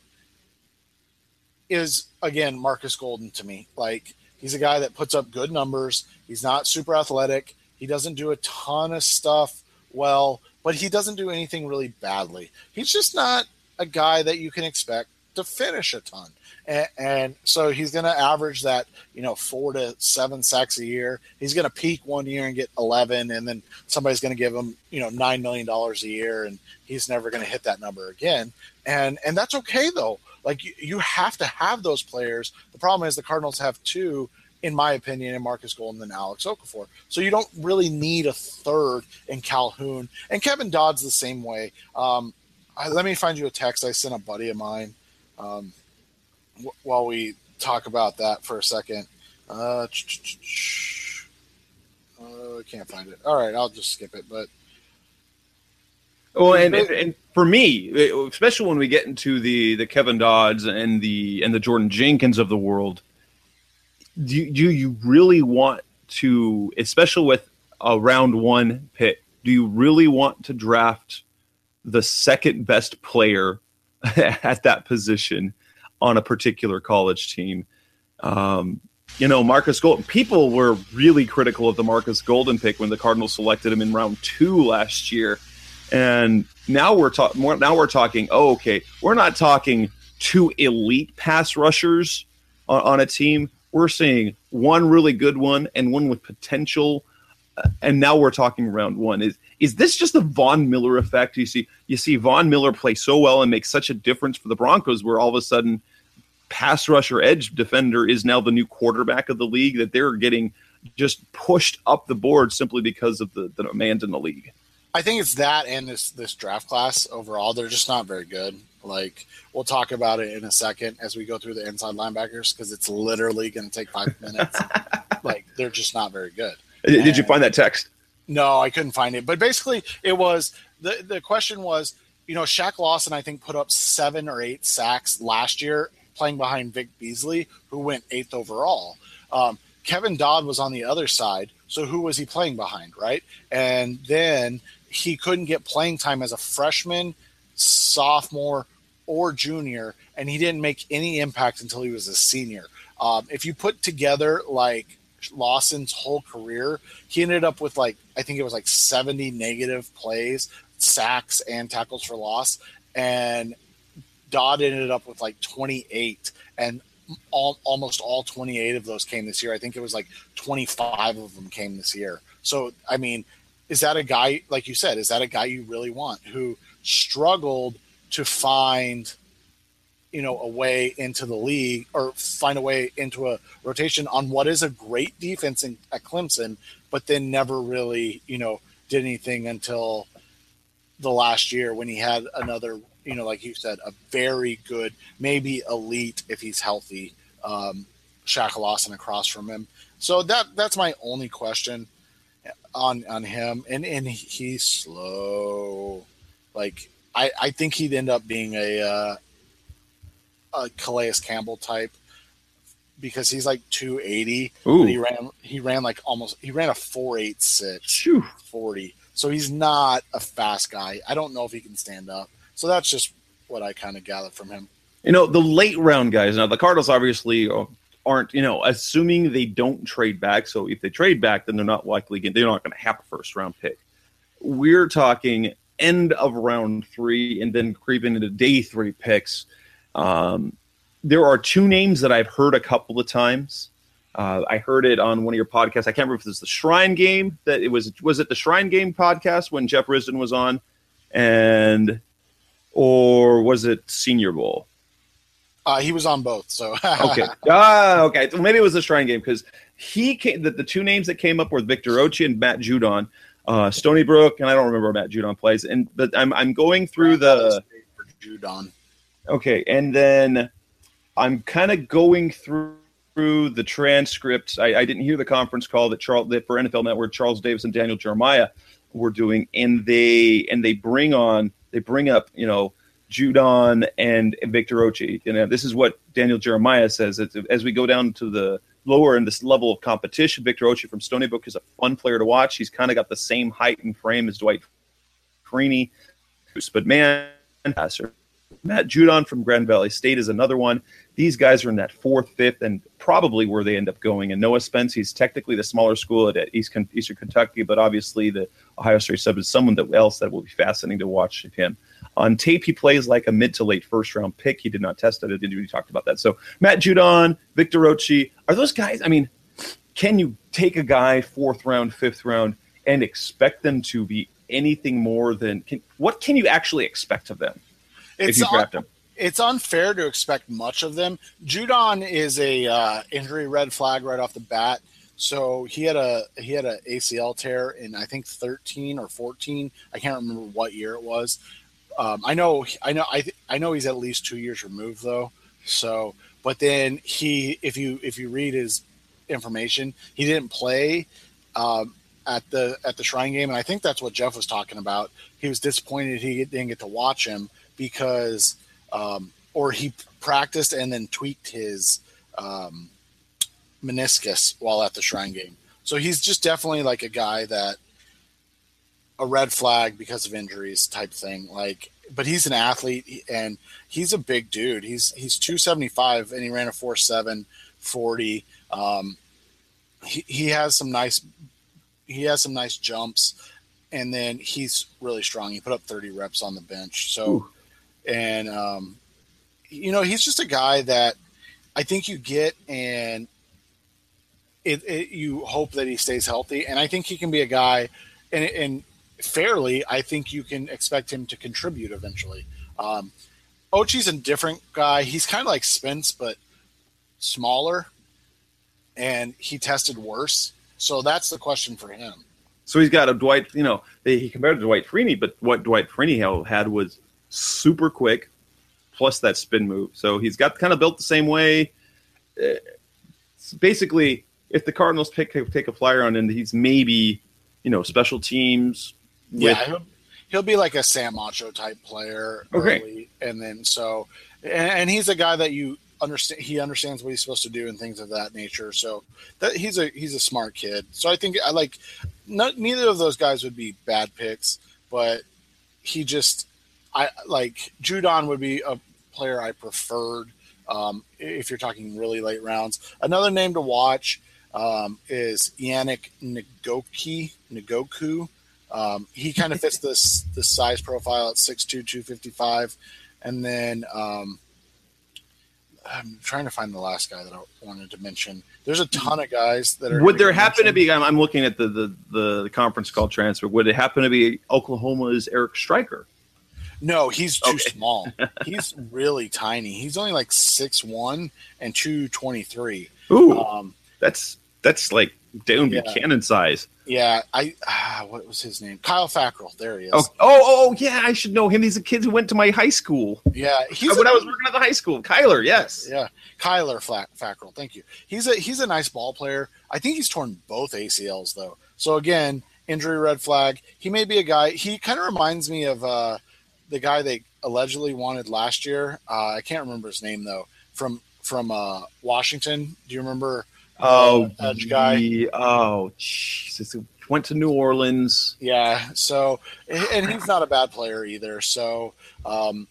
Speaker 3: is, again, Marcus Golden to me. Like, he's a guy that puts up good numbers. He's not super athletic. He doesn't do a ton of stuff well, but he doesn't do anything really badly. He's just not a guy that you can expect to finish a ton. And, and so he's going to average that, you know, four to seven sacks a year. He's going to peak one year and get eleven, and then somebody's going to give him, you know, nine million dollars a year, and he's never going to hit that number again. And, and that's okay, though. Like, you, you have to have those players. The problem is the Cardinals have two, in my opinion, in Marcus Golden and Alex Okafor. So you don't really need a third in Calhoun. And Kevin Dodd's the same way. Um, I, let me find you a text I sent a buddy of mine um, w- while we talk about that for a second. Uh, uh, I can't find it. All right, I'll just skip it. But
Speaker 2: Well, and, and, and for me, especially when we get into the, the Kevin Dodds and the and the Jordan Jenkins of the world, do you, do you really want to, especially with a round one pick, do you really want to draft the second best player at that position on a particular college team? Um, you know, Marcus Golden, people were really critical of the Marcus Golden pick when the Cardinals selected him in round two last year. And now we're talking. Now we're talking. Oh, okay, we're not talking two elite pass rushers on, on a team. We're seeing one really good one and one with potential. Uh, and now we're talking round one. Is is this just the Von Miller effect? You see, you see Von Miller play so well and make such a difference for the Broncos, where all of a sudden, pass rusher, edge defender is now the new quarterback of the league. That they're getting just pushed up the board simply because of the, the demand in the league.
Speaker 3: I think it's that and this this draft class overall. They're just not very good. Like, we'll talk about it in a second as we go through the inside linebackers, because it's literally going to take five minutes. Like, they're just not very good.
Speaker 2: Did
Speaker 3: and,
Speaker 2: you find that text?
Speaker 3: No, I couldn't find it. But basically, it was the the question was, you know, Shaq Lawson, I think, put up seven or eight sacks last year playing behind Vic Beasley, who went eighth overall. Um, Kevin Dodd was on the other side. So who was he playing behind, right? And then he couldn't get playing time as a freshman, sophomore, or junior, and he didn't make any impact until he was a senior. Um, if you put together, like, Lawson's whole career, he ended up with, like, I think it was like seventy negative plays, sacks, and tackles for loss, and Dodd ended up with like twenty-eight, and all, almost all twenty-eight of those came this year. I think it was like twenty-five of them came this year. So, I mean, is that a guy, like you said, is that a guy you really want, who struggled to find, you know, a way into the league, or find a way into a rotation on what is a great defense in, at Clemson, but then never really, you know, did anything until the last year when he had another, you know, like you said, a very good, maybe elite if he's healthy, um, Shaq Lawson across from him. So that that's my only question on on him. And and he's slow. Like I, I think he'd end up being a uh, a Calais Campbell type because he's like two eighty.
Speaker 2: Ooh.
Speaker 3: He ran he ran like almost he ran a four eight six
Speaker 2: Phew.
Speaker 3: forty. So he's not a fast guy. I don't know if he can stand up. So that's just what I kind of gathered from him.
Speaker 2: You know, the late round guys. Now the Cardinals obviously aren't, you know, assuming they don't trade back. So if they trade back, then they're not likely they're not going to have a first round pick. We're talking end of round three and then creeping into day three picks. Um, there are two names that I've heard a couple of times. Uh, I heard it on one of your podcasts. I can't remember if it was the Shrine Game that it was. Was it the Shrine Game podcast when Jeff Risdon was on, and or was it Senior Bowl?
Speaker 3: Uh, he was on both. So
Speaker 2: okay, ah, okay. So maybe it was the Shrine Game because he came. The, the two names that came up were Victor Ochi and Matt Judon. Uh, Stony Brook, and I don't remember Matt Judon plays. And but I'm I'm going through the
Speaker 3: Judon.
Speaker 2: Okay, and then I'm kind of going through, through the transcripts. I, I didn't hear the conference call that Charles that for N F L Network Charles Davis and Daniel Jeremiah were doing, and they and they bring on they bring up you know Judon and Victor Ochi. You know, this is what Daniel Jeremiah says. As, as we go down to the lower in this level of competition, Victor Ochi from Stony Brook is a fun player to watch. He's kind of got the same height and frame as Dwight Freeney, but man, passer. Matt Judon from Grand Valley State is another one. These guys are in that fourth, fifth, and probably where they end up going. And Noah Spence, he's technically the smaller school at East, Eastern Kentucky, but obviously the Ohio State sub is someone that else that will be fascinating to watch him. On tape, he plays like a mid to late first-round pick. He did not test it. I didn't really talk about that. So Matt Judon, Victor Ochi, are those guys, I mean, can you take a guy fourth round, fifth round, and expect them to be anything more than can, – what can you actually expect of them?
Speaker 3: It's
Speaker 2: if you draft
Speaker 3: un-
Speaker 2: him.
Speaker 3: It's unfair to expect much of them. Judon is a uh, injury red flag right off the bat. So he had a he had a A C L tear in I think thirteen or fourteen. I can't remember what year it was. Um, I know I know I th- I know he's at least two years removed though. So, but then he if you if you read his information, he didn't play um, at the at the Shrine Game, and I think that's what Jeff was talking about. He was disappointed he didn't get to watch him. Because, um, or he practiced and then tweaked his um, meniscus while at the Shrine Game. So he's just definitely like a guy that a red flag because of injuries type thing. Like, but he's an athlete and he's a big dude. He's he's two seventy-five and he ran a four seven forty. Um, he he has some nice he has some nice jumps, and then he's really strong. He put up thirty reps on the bench. So. Ooh. And, um, you know, he's just a guy that I think you get and it, it, you hope that he stays healthy. And I think he can be a guy, and, and fairly, I think you can expect him to contribute eventually. Um, Ochi's a different guy. He's kind of like Spence, but smaller, and he tested worse. So that's the question for him.
Speaker 2: So he's got a Dwight, you know, he compared to Dwight Freeney, but what Dwight Freeney had was super quick, plus that spin move. So he's got kind of built the same way. Uh, basically, if the Cardinals pick take a flyer on him, he's maybe, you know, special teams. With,
Speaker 3: yeah, he'll, he'll be like a Sam Macho type player.
Speaker 2: Okay,
Speaker 3: early, and then so, and, and he's a guy that you understand. He understands what he's supposed to do and things of that nature. So that he's a he's a smart kid. So I think I like. Not, neither of those guys would be bad picks, but he just. I like Judon would be a player I preferred um, if you're talking really late rounds. Another name to watch um, is Yannick Ngakoue. Ngakoue. Um, he kind of fits this this size profile at six two, two fifty-five. And then um, I'm trying to find the last guy that I wanted to mention. There's a ton of guys that are.
Speaker 2: Would there happen mentioned. to be? I'm, I'm looking at the, the the conference call transfer. Would it happen to be Oklahoma's Eric Stryker?
Speaker 3: No, he's too
Speaker 2: okay.
Speaker 3: small. He's really tiny. He's only like six one and two twenty-three.
Speaker 2: Ooh,
Speaker 3: um,
Speaker 2: that's that's like Dalen
Speaker 3: Yeah.
Speaker 2: Buchanan size.
Speaker 3: Yeah, I ah, what was his name? Kyle Fackrell. There he is.
Speaker 2: Oh, oh, oh, yeah, I should know him. He's a kid who went to my high school.
Speaker 3: Yeah, he's
Speaker 2: when
Speaker 3: a,
Speaker 2: I was working at the high school. Kyler, yes.
Speaker 3: Yeah, Kyler Flack, Fackrell. Thank you. He's a he's a nice ball player. I think he's torn both A C Ls though. So again, injury red flag. He may be a guy. He kind of reminds me of uh, the guy they allegedly wanted last year. Uh, I can't remember his name though. From from uh, Washington. Do you remember?
Speaker 2: Oh,
Speaker 3: uh, edge guy.
Speaker 2: He, oh, Jesus. Went to New Orleans.
Speaker 3: Yeah. So, and he's not a bad player either. So, um,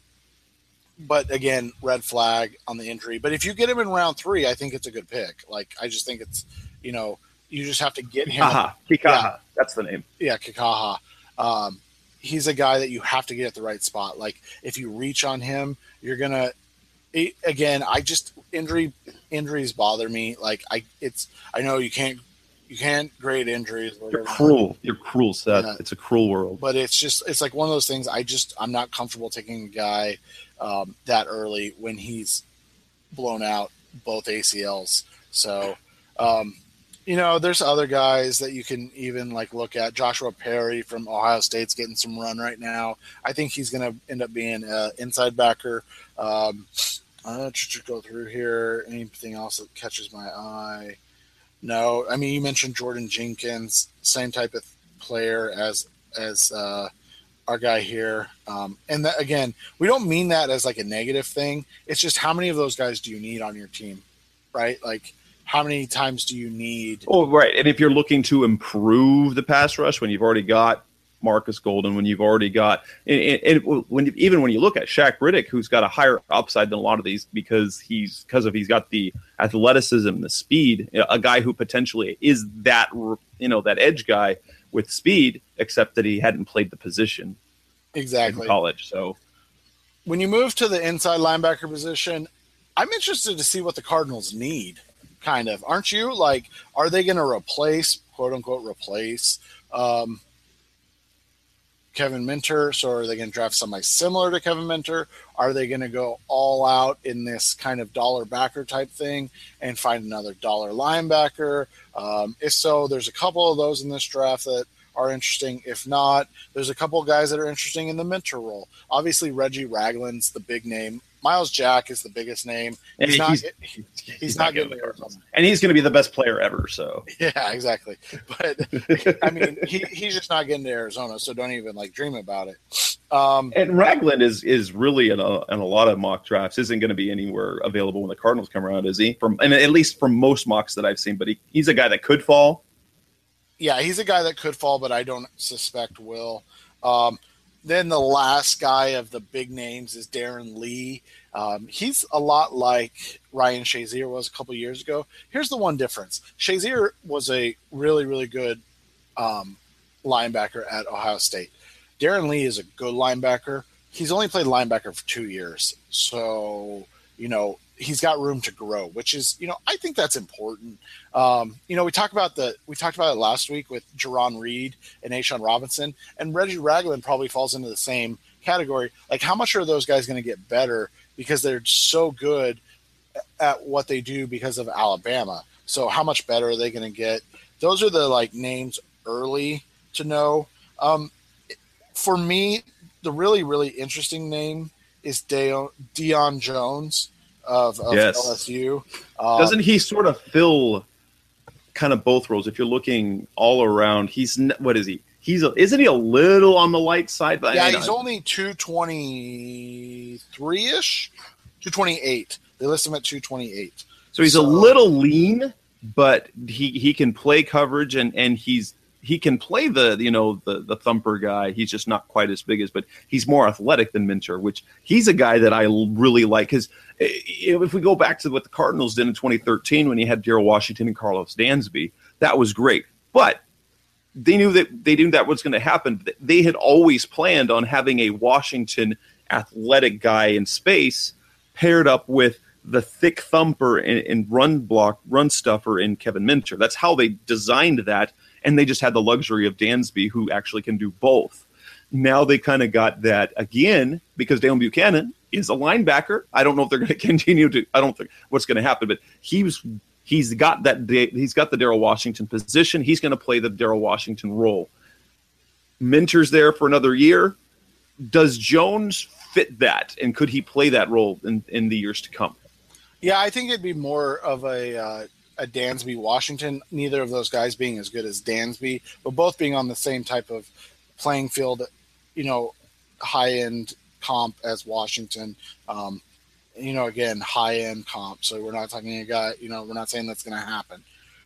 Speaker 3: but again, red flag on the injury. But if you get him in round three, I think it's a good pick. Like, I just think it's, you know, you just have to get him.
Speaker 2: Kikaha. Kikaha. Yeah. That's the name.
Speaker 3: Yeah, Kikaha. Um, he's a guy that you have to get at the right spot. Like, if you reach on him, you're going to, again, I just injury injuries bother me. Like I, it's I know you can't you can't grade injuries.
Speaker 2: You're cruel. You're cruel, Seth.
Speaker 3: Yeah.
Speaker 2: It's a cruel world.
Speaker 3: But it's just it's like one of those things. I just I'm not comfortable taking a guy um, that early when he's blown out both A C Ls. So um, you know, there's other guys that you can even like look at. Joshua Perry from Ohio State's getting some run right now. I think he's going to end up being an inside backer. Um, Uh, just go through here. Anything else that catches my eye? No. I mean, you mentioned Jordan Jenkins, same type of player as as uh, our guy here. Um, and that, again, we don't mean that as like a negative thing. It's just how many of those guys do you need on your team, right? Like, how many times do you need?
Speaker 2: Oh, right. And if you're looking to improve the pass rush when you've already got Marcus Golden, when you've already got, and, and when even when you look at Shaq Riddick, who's got a higher upside than a lot of these because he's because of he's got the athleticism, the speed, a guy who potentially is that you know that edge guy with speed, except that he hadn't played the position
Speaker 3: exactly
Speaker 2: in college. So
Speaker 3: when you move to the inside linebacker position, I'm interested to see what the Cardinals need. Kind of, aren't you? Like, are they going to replace, quote unquote, replace? Um, Kevin Minter, so are they going to draft somebody similar to Kevin Minter? Are they going to go all out in this kind of dollar backer type thing and find another dollar linebacker? Um, if so, there's a couple of those in this draft that are interesting. If not, there's a couple of guys that are interesting in the Minter role. Obviously, Reggie Ragland's the big name. Miles Jack is the biggest name. He's,
Speaker 2: he's
Speaker 3: not,
Speaker 2: he's,
Speaker 3: he's,
Speaker 2: he's,
Speaker 3: he's
Speaker 2: not,
Speaker 3: not
Speaker 2: getting
Speaker 3: getting Arizona.
Speaker 2: And he's going to be the best player ever. So
Speaker 3: yeah, exactly. But I mean, he, he's just not getting to Arizona, so don't even like dream about it. Um,
Speaker 2: and Ragland is is really in a, in a lot of mock drafts isn't going to be anywhere available when the Cardinals come around, is he? From and at least from most mocks that I've seen, but he, he's a guy that could fall.
Speaker 3: Yeah, he's a guy that could fall, but I don't suspect will. Um, then the last guy of the big names is Darren Lee. Um, he's a lot like Ryan Shazier was a couple years ago. Here's the one difference. Shazier was a really, really good um, linebacker at Ohio State. Darren Lee is a good linebacker. He's only played linebacker for two years. So, you know, he's got room to grow, which is, you know, I think that's important. Um, you know, we talked about the we talked about it last week with Jerron Reed and A'Shawn Robinson, and Reggie Ragland probably falls into the same category. Like, how much are those guys going to get better because they're so good at what they do because of Alabama? So how much better are they going to get? Those are the like names early to know. Um, for me, the really, really interesting name is Deion, Deion Jones of, of
Speaker 2: yes.
Speaker 3: L S U. Um,
Speaker 2: Doesn't he sort of fill kind of both roles? If you're looking all around, he's what is he? He's a, isn't he a little on the light side? But
Speaker 3: yeah,
Speaker 2: I mean,
Speaker 3: he's only two twenty-three ish, two twenty-eight. They list him at two twenty-eight.
Speaker 2: So he's so, a little lean, but he, he can play coverage and, and he's he can play the you know the the thumper guy. He's just not quite as big as, but he's more athletic than Minter, which he's a guy that I really like. Because if we go back to what the Cardinals did in twenty thirteen when he had Darrell Washington and Carlos Dansby, that was great. But they knew that they knew that was going to happen. They had always planned on having a Washington athletic guy in space paired up with the thick thumper and, and run block, run stuffer in Kevin Minter. That's how they designed that. And they just had the luxury of Dansby, who actually can do both. Now they kind of got that again because Dalen Buchanan is a linebacker. I don't know if they're going to continue to. I don't think what's going to happen, but he was He's got that. He's got the Darryl Washington position. He's going to play the Darryl Washington role. Minter's there for another year. Does Jones fit that, and could he play that role in, in the years to come?
Speaker 3: Yeah, I think it'd be more of a uh, a Dansby Washington. Neither of those guys being as good as Dansby, but both being on the same type of playing field, you know, high end comp as Washington. Um, you know, again, high end comp. So we're not talking a guy. You know, we're not saying that's going to happen.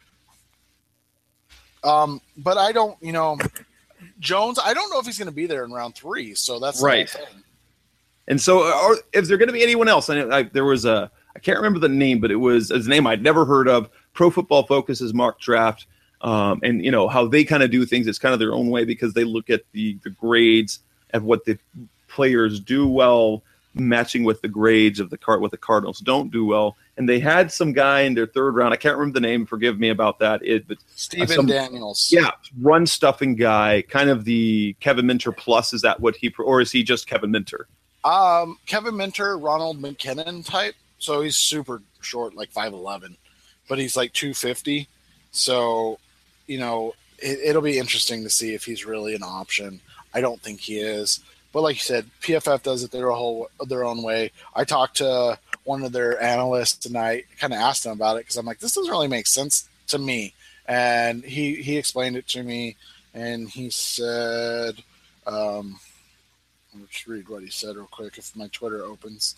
Speaker 3: Um, but I don't. You know, Jones. I don't know if he's going to be there in round three. So that's
Speaker 2: right. And so, are, is there going to be anyone else? I, I there was a. I can't remember the name, but it was a name I'd never heard of. Pro Football Focus's mock draft, um, and you know how they kind of do things. It's kind of their own way because they look at the, the grades of what the players do well, matching with the grades of the card what the Cardinals don't do well. And they had some guy in their third round. I can't remember the name. Forgive me about that. It, but
Speaker 3: Stephen
Speaker 2: uh, some,
Speaker 3: Daniels.
Speaker 2: Yeah, run stuffing guy, kind of the Kevin Minter plus. Is that what he, or is he just Kevin Minter?
Speaker 3: Um, Kevin Minter, Ronald McKinnon type. So he's super short, like five eleven, but he's like two fifty. So, you know, it, it'll be interesting to see if he's really an option. I don't think he is. But like you said, P F F does it their whole their own way. I talked to one of their analysts tonight, kind of asked him about it because I'm like, this doesn't really make sense to me. And he, he explained it to me, and he said, um, let's read what he said real quick if my Twitter opens.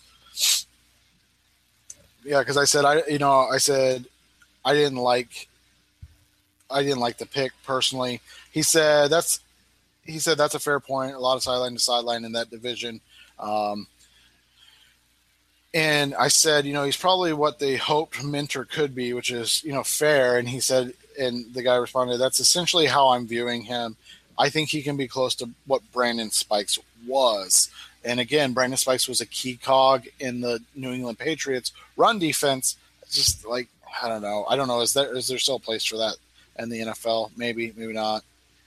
Speaker 3: Yeah, because I said I, you know, I said I didn't like, I didn't like the pick personally. He said that's, he said that's a fair point. A lot of sideline to sideline in that division, um, and I said, you know, he's probably what they hoped Minter could be, which is, you know, fair. And he said, and the guy responded, that's essentially how I'm viewing him. I think he can be close to what Brandon Spikes was. And again, Brandon Spikes was a key cog in the New England Patriots run defense. It's just like, I don't know. I don't know. Is there, is there still a place for that in the N F L? Maybe, maybe not.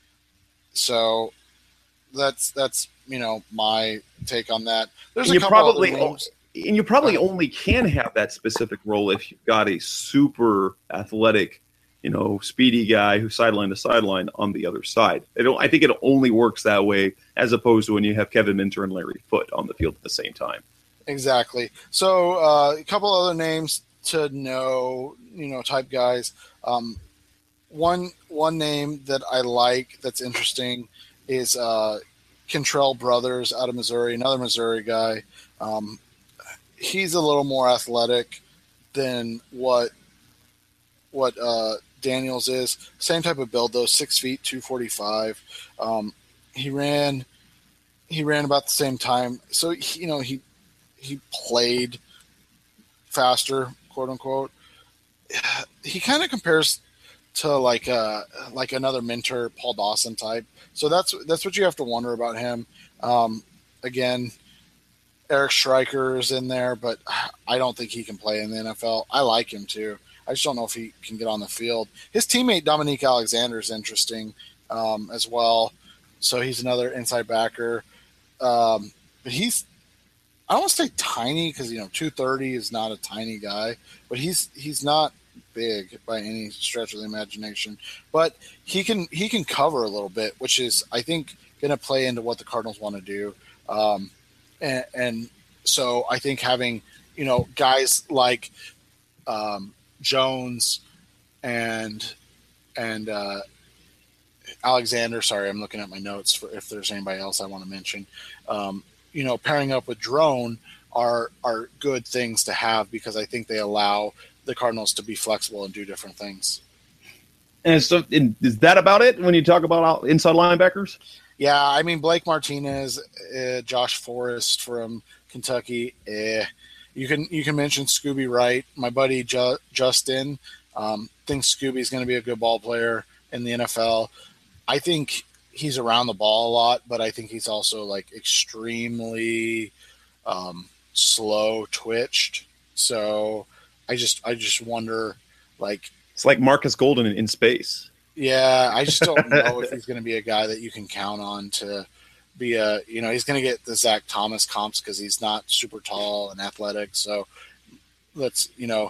Speaker 3: So that's, that's, you know, my take on that. There's
Speaker 2: and
Speaker 3: a
Speaker 2: you
Speaker 3: couple
Speaker 2: probably,
Speaker 3: other names.
Speaker 2: And you probably only can have that specific role if you've got a super athletic, you know, speedy guy who's sideline to sideline on the other side. It don't, I think it only works that way as opposed to when you have Kevin Minter and Larry Foote on the field at the same time.
Speaker 3: Exactly. So uh, a couple other names to know, you know, type guys. Um, one one name that I like that's interesting is uh, Kentrell Brothers out of Missouri, another Missouri guy. Um, he's a little more athletic than what what uh, Daniels is. Same type of build though, six feet, two forty five. Um, he ran he ran about the same time. So he, you know he he played faster, quote unquote. He kind of compares to like uh like another Minter, Paul Dawson type. So that's that's what you have to wonder about him. Um, again, Eric Stryker is in there, but I don't think he can play in the N F L. I like him too. I just don't know if he can get on the field. His teammate Dominique Alexander is interesting um, as well. So he's another inside backer. Um, but he's, I don't want to say tiny because, you know, two thirty is not a tiny guy, but he's he's not big by any stretch of the imagination. But he can he can cover a little bit, which is, I think, going to play into what the Cardinals want to do. Um, and, and so I think having, you know, guys like um, Jones and and uh, Alexander. Sorry, I'm looking at my notes for if there's anybody else I want to mention. Um, you know, pairing up with Drone are are good things to have because I think they allow the Cardinals to be flexible and do different things.
Speaker 2: And so, and is that about it when you talk about inside linebackers?
Speaker 3: Yeah, I mean Blake Martinez, uh, Josh Forrest from Kentucky. Eh. You can you can mention Scooby Wright, my buddy Ju- Justin. Um, thinks Scooby's going to be a good ball player in the N F L. I think he's around the ball a lot, but I think he's also like extremely um, slow twitched. So I just I just wonder, like,
Speaker 2: it's like Marcus Golden in, in space.
Speaker 3: Yeah, I just don't know if he's going to be a guy that you can count on to be a, you know, he's going to get the Zach Thomas comps because he's not super tall and athletic. So let's, you know,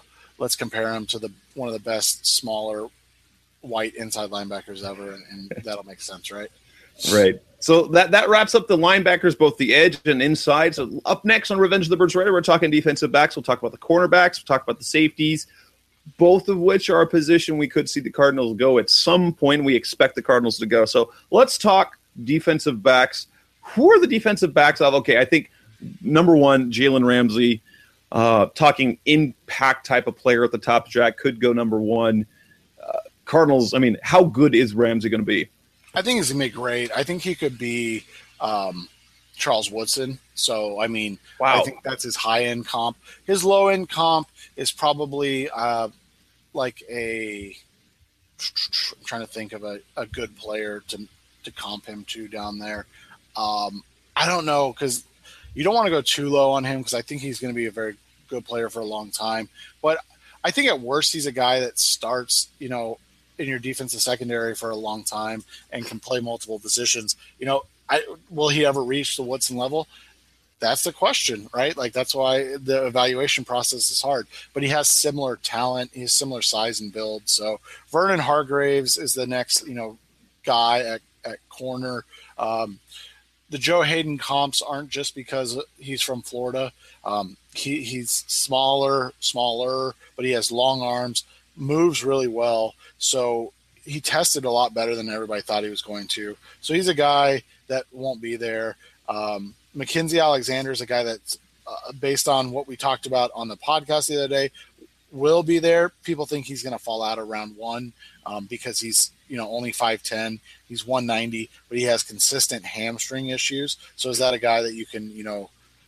Speaker 3: let's compare him to the one of the best smaller white inside linebackers ever, and, and that'll make sense, right?
Speaker 2: Right. So that, that wraps up the linebackers, both the edge and inside. So up next on Revenge of the Birds Radio, we're talking defensive backs. We'll talk about the cornerbacks. We'll talk about the safeties, both of which are a position we could see the Cardinals go at some point. We expect the Cardinals to go. So let's talk defensive backs. Who are the defensive backs of? Okay, I think number one, Jalen Ramsey, uh, talking impact type of player at the top. Jack could go number one. Uh, Cardinals, I mean, how good is Ramsey going to be?
Speaker 3: I think he's going to be great. I think he could be um, Charles Woodson. So, I mean, wow. I think that's his high-end comp. His low-end comp is probably uh, like a – I'm trying to think of a, a good player to, to comp him to down there. Um, I don't know, because you don't want to go too low on him, because I think he's going to be a very good player for a long time. But I think at worst he's a guy that starts, you know, in your defensive secondary for a long time and can play multiple positions. You know, I, will he ever reach the Woodson level? That's the question, right? Like, that's why the evaluation process is hard. But he has similar talent. He has similar size and build. So Vernon Hargreaves is the next, you know, guy at, at corner. Um, the Joe Hayden comps aren't just because he's from Florida. Um, he, he's smaller, smaller, but he has long arms, moves really well. So he tested a lot better than everybody thought he was going to. So he's a guy that won't be there. Um, Mackenzie Alexander is a guy that's, uh, based on what we talked about on the podcast the other day, will be there. People think he's going to fall out of round one um, because he's, you know, only five ten. He's one ninety, but he has consistent hamstring issues. So is that a guy that you can, you know,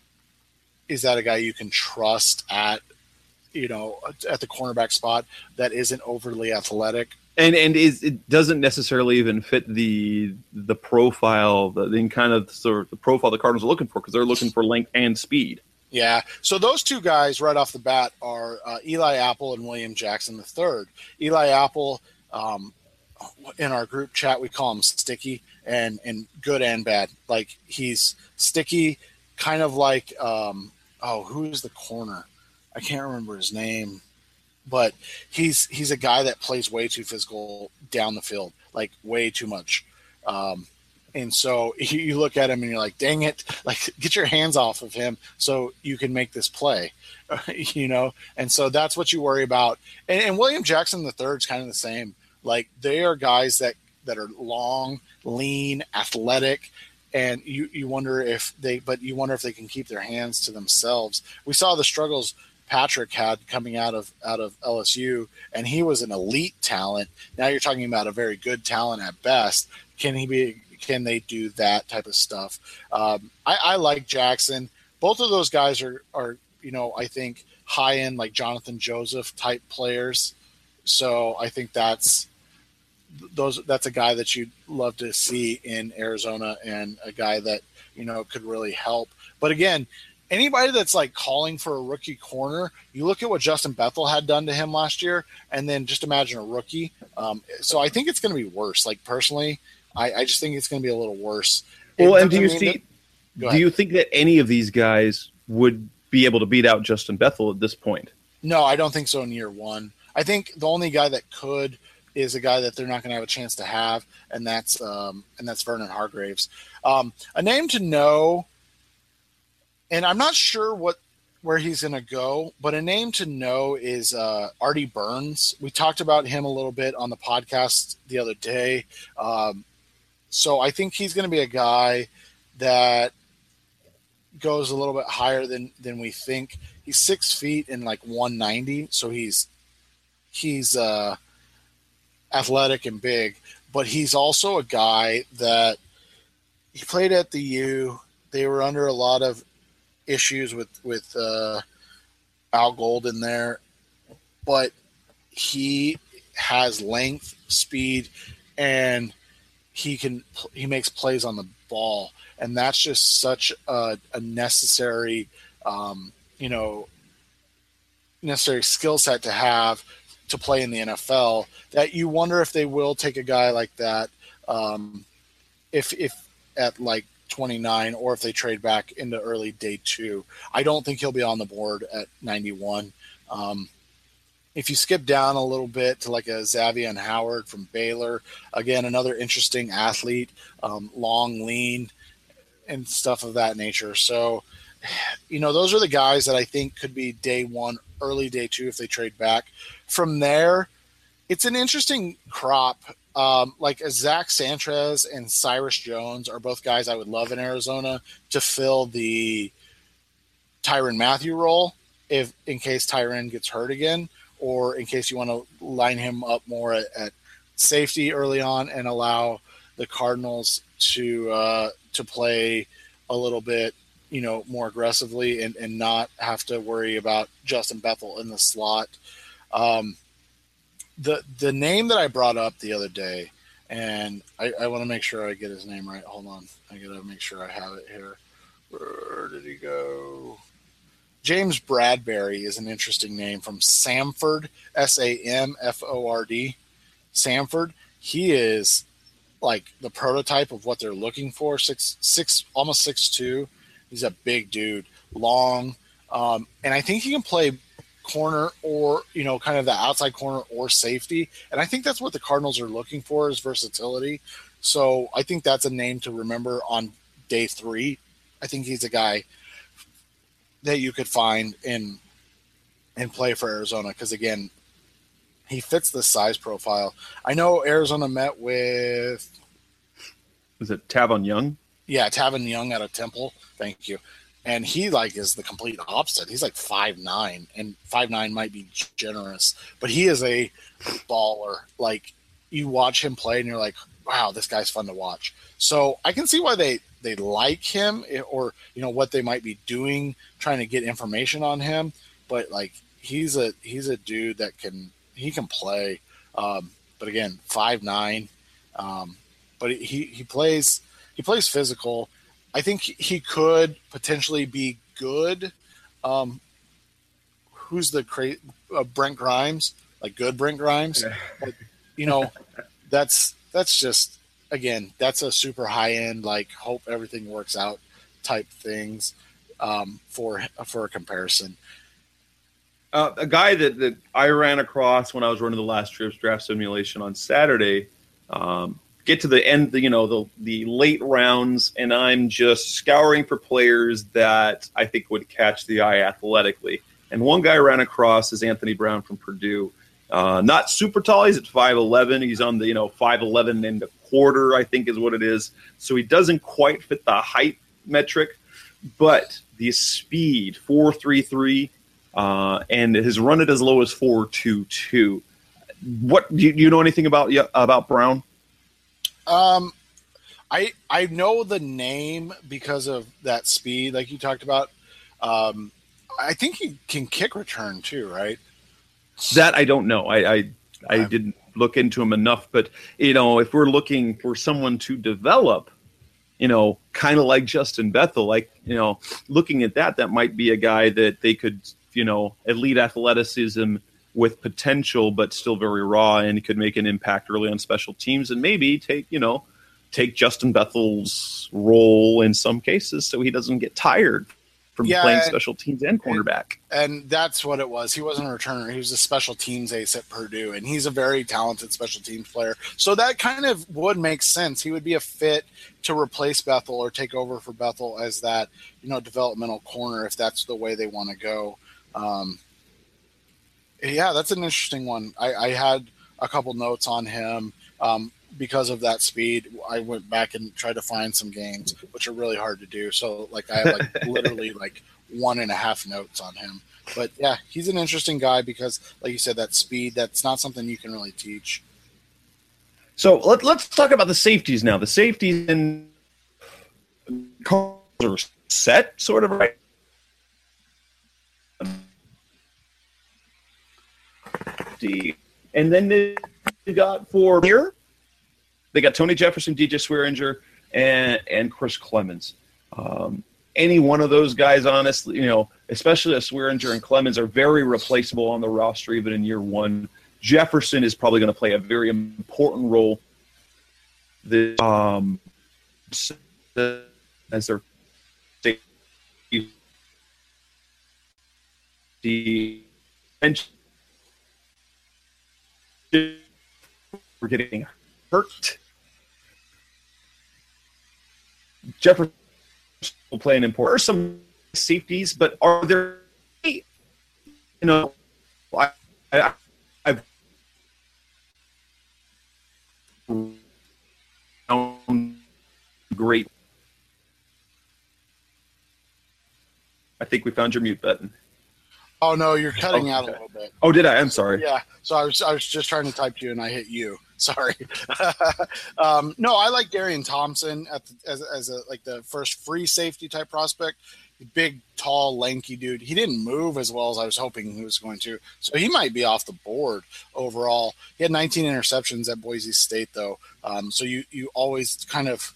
Speaker 3: is that a guy you can trust at, you know, at the cornerback spot that isn't overly athletic?
Speaker 2: And and is it doesn't necessarily even fit the the profile, the, the kind of sort of the profile the Cardinals are looking for, because they're looking for length and speed.
Speaker 3: Yeah. So those two guys right off the bat are uh, Eli Apple and William Jackson the third. Eli Apple, um, in our group chat, we call him sticky, and and good and bad. Like, he's sticky, kind of like um, oh, who's the corner? I can't remember his name. But he's he's a guy that plays way too physical down the field, like way too much. Um, and so you, you look at him and you're like, dang it, like, get your hands off of him so you can make this play, you know? And so that's what you worry about. And, and William Jackson the third is kind of the same. Like, they are guys that, that are long, lean, athletic, and you, you wonder if they, but you wonder if they can keep their hands to themselves. We saw the struggles Patrick had coming out of out of L S U, and he was an elite talent. Now you're talking about a very good talent at best. Can he be? Can they do that type of stuff? Um, I, I like Jackson. Both of those guys are are you know, I think high end, like Jonathan Joseph type players. So I think that's those that's a guy that you'd love to see in Arizona, and a guy that, you know, could really help. But again, anybody that's like calling for a rookie corner, you look at what Justin Bethel had done to him last year, and then just imagine a rookie. Um, so I think it's going to be worse. Like, personally, I, I just think it's going to be a little worse.
Speaker 2: Well, and do you see? That, do you think that any of these guys would be able to beat out Justin Bethel at this point?
Speaker 3: No, I don't think so in year one. I think the only guy that could is a guy that they're not going to have a chance to have, and that's um, and that's Vernon Hargreaves. Um, a name to know. And I'm not sure what where he's going to go, but a name to know is uh, Artie Burns. We talked about him a little bit on the podcast the other day. Um, so I think he's going to be a guy that goes a little bit higher than, than we think. He's six feet and like one ninety, so he's he's uh, athletic and big. But he's also a guy that he played at the U. They were under a lot of issues with with uh, Al Golden there, but he has length, speed, and he can he makes plays on the ball, and that's just such a, a necessary um, you know necessary skill set to have to play in the N F L, that you wonder if they will take a guy like that um, if if at like twenty-nine, or if they trade back into early day two. I don't think he'll be on the board at ninety-one. Um, If you skip down a little bit to like a Xavier Howard from Baylor, again, another interesting athlete, um, long, lean, and stuff of that nature. So, you know, those are the guys that I think could be day one, early day two if they trade back. From there, it's an interesting crop. Um, like Zach Sanchez and Cyrus Jones are both guys I would love in Arizona to fill the Tyrann Mathieu role if in case Tyrann gets hurt again, or in case you want to line him up more at, at safety early on and allow the Cardinals to uh, to play a little bit, you know, more aggressively and, and not have to worry about Justin Bethel in the slot. Um, the the name that I brought up the other day, and I, I want to make sure I get his name right. Hold on. I got to make sure I have it here. Where did he go? James Bradbury is an interesting name from Samford, S A M F O R D. Samford. He is like the prototype of what they're looking for. Six, six, almost six two. He's a big dude, long, um, and I think he can play corner or, you know, kind of the outside corner or safety. And I think that's what the Cardinals are looking for is versatility. So I think that's a name to remember on day three. I think he's a guy that you could find in and play for Arizona because, again, he fits the size profile. I know Arizona met with –
Speaker 2: is it Tavon Young?
Speaker 3: Yeah, Tavon Young out of Temple. Thank you. And he, like, is the complete opposite. He's, like, five nine, and five nine might be generous. But he is a baller. Like, you watch him play, and you're like, wow, this guy's fun to watch. So I can see why they, they like him or, you know, what they might be doing, trying to get information on him. But, like, he's a he's a dude that can – he can play. Um, but, again, five nine. Um, but he, he plays he plays physical. I think he could potentially be good. Um, who's the cra- uh, Brent Grimes? Like good Brent Grimes? But, you know, that's that's just, again, that's a super high-end, like, hope everything works out type things um, for for a comparison.
Speaker 2: Uh, a guy that, that I ran across when I was running the Last Trips draft simulation on Saturday, um, get to the end, you know, the the late rounds, and I'm just scouring for players that I think would catch the eye athletically. And one guy I ran across is Anthony Brown from Purdue. Uh, not super tall. He's at five eleven. He's on the, you know, five eleven and a quarter, I think is what it is. So he doesn't quite fit the height metric, but the speed, four three three, uh, and has run it as low as four two two. What do you, do you know anything about about Brown?
Speaker 3: Um, I I know the name because of that speed, like you talked about. Um, I think he can kick return too, right?
Speaker 2: That I don't know. I I, I didn't look into him enough, but you know, if we're looking for someone to develop, you know, kind of like Justin Bethel, like, you know, looking at that, that might be a guy that they could, you know, elite athleticism with potential, but still very raw, and could make an impact early on special teams, and maybe take, you know, take Justin Bethel's role in some cases, so he doesn't get tired from
Speaker 3: yeah,
Speaker 2: playing special teams and cornerback.
Speaker 3: And, and that's what it was. He wasn't a returner. He was a special teams ace at Purdue, and he's a very talented special teams player. So that kind of would make sense. He would be a fit to replace Bethel or take over for Bethel as that, you know, developmental corner if that's the way they want to go. Um, Yeah, that's an interesting one. I, I had a couple notes on him um, because of that speed. I went back and tried to find some games, which are really hard to do. So, like, I have like literally like one and a half notes on him. But yeah, he's an interesting guy because, like you said, that speed, that's not something you can really teach.
Speaker 2: So let, let's talk about the safeties now. The safeties in are set, sort of, right? And then they got for here, they got Tony Jefferson, D J Swearinger, and and Chris Clemens. Um, any one of those guys, honestly, you know, especially Swearinger and Clemens, are very replaceable on the roster even in year one. Jefferson is probably going to play a very important role. The um, as their the bench. were getting hurt. Jefferson will play an important. There are some safeties, but are there? You know, I, I I've found great. I think we found your mute button.
Speaker 3: Oh no, you're cutting
Speaker 2: okay.
Speaker 3: out a little bit.
Speaker 2: Oh, did I? I'm sorry.
Speaker 3: Yeah. So I was I was just trying to type to you and I hit you. Sorry. um, no, I like Darian Thompson at the, as as a like the first free safety type prospect. Big, tall, lanky dude. He didn't move as well as I was hoping he was going to, so he might be off the board overall. He had nineteen interceptions at Boise State, though. Um, so you you always kind of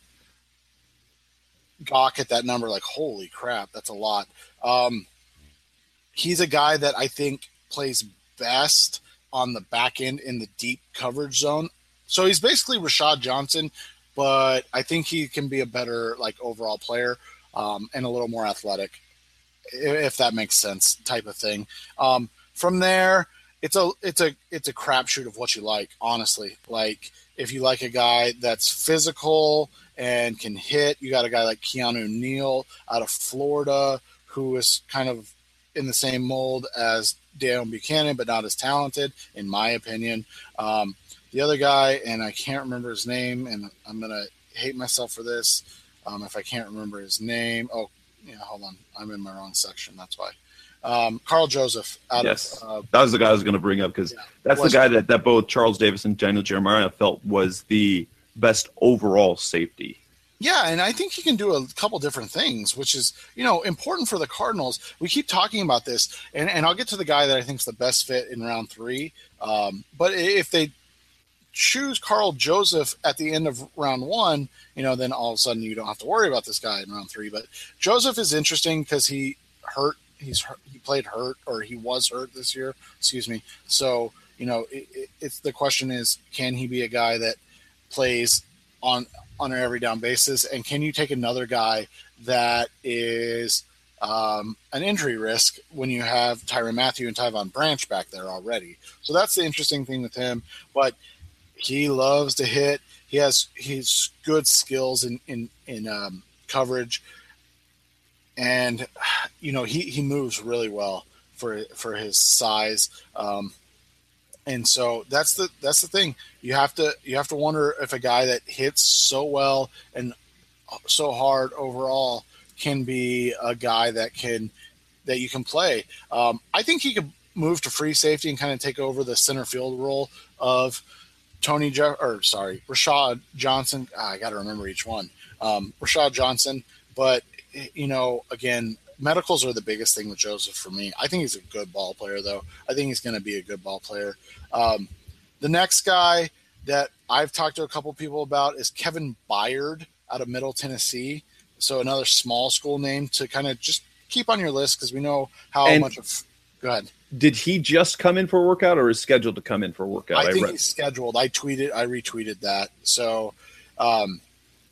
Speaker 3: gawk at that number, like, holy crap, that's a lot. Um, he's a guy that I think plays best on the back end in the deep coverage zone. So he's basically Rashad Johnson, but I think he can be a better like overall player. Um, and a little more athletic, if that makes sense, type of thing. Um, from there, it's a it's a it's a crapshoot of what you like. Honestly, like if you like a guy that's physical and can hit, you got a guy like Keanu Neal out of Florida who is kind of in the same mold as Dale Buchanan, but not as talented, in my opinion. Um, the other guy, and I can't remember his name, and I'm gonna hate myself for this. Um, if I can't remember his name. Oh, yeah, hold on. I'm in my wrong section. That's why. Um, Carl Joseph. Out
Speaker 2: yes.
Speaker 3: Of, uh,
Speaker 2: that was the guy I was going to bring up because yeah, that's the guy that, that both Charles Davis and Daniel Jeremiah felt was the best overall safety.
Speaker 3: Yeah, and I think he can do a couple different things, which is, you know, important for the Cardinals. We keep talking about this, and, and I'll get to the guy that I think is the best fit in round three. Um, but if they choose Carl Joseph at the end of round one, you know, then all of a sudden you don't have to worry about this guy in round three. But Joseph is interesting because he hurt. He's hurt, he played hurt, or he was hurt this year. Excuse me. So you know, it, it, it's the question is, can he be a guy that plays on on an every down basis, and can you take another guy that is um, an injury risk when you have Tyrann Mathieu and Tyvon Branch back there already? So that's the interesting thing with him. But he loves to hit. He has he's good skills in in in um, coverage, and you know he, he moves really well for for his size. Um, and so that's the that's the thing. You have to you have to wonder if a guy that hits so well and so hard overall can be a guy that can that you can play. Um, I think he could move to free safety and kind of take over the center field role of Tony Jeff, or sorry, Rashad Johnson. Ah, I got to remember each one. Um, Rashad Johnson, but you know, again, medicals are the biggest thing with Joseph for me. I think he's a good ball player, though. I think he's going to be a good ball player. Um, the next guy that I've talked to a couple people about is Kevin Byard out of Middle Tennessee. So another small school name to kind of just keep on your list because we know how and- much of. Go ahead.
Speaker 2: Did he just come in for a workout, or is scheduled to come in for a workout?
Speaker 3: I think
Speaker 2: I
Speaker 3: he's scheduled. I tweeted, I retweeted that. So, um,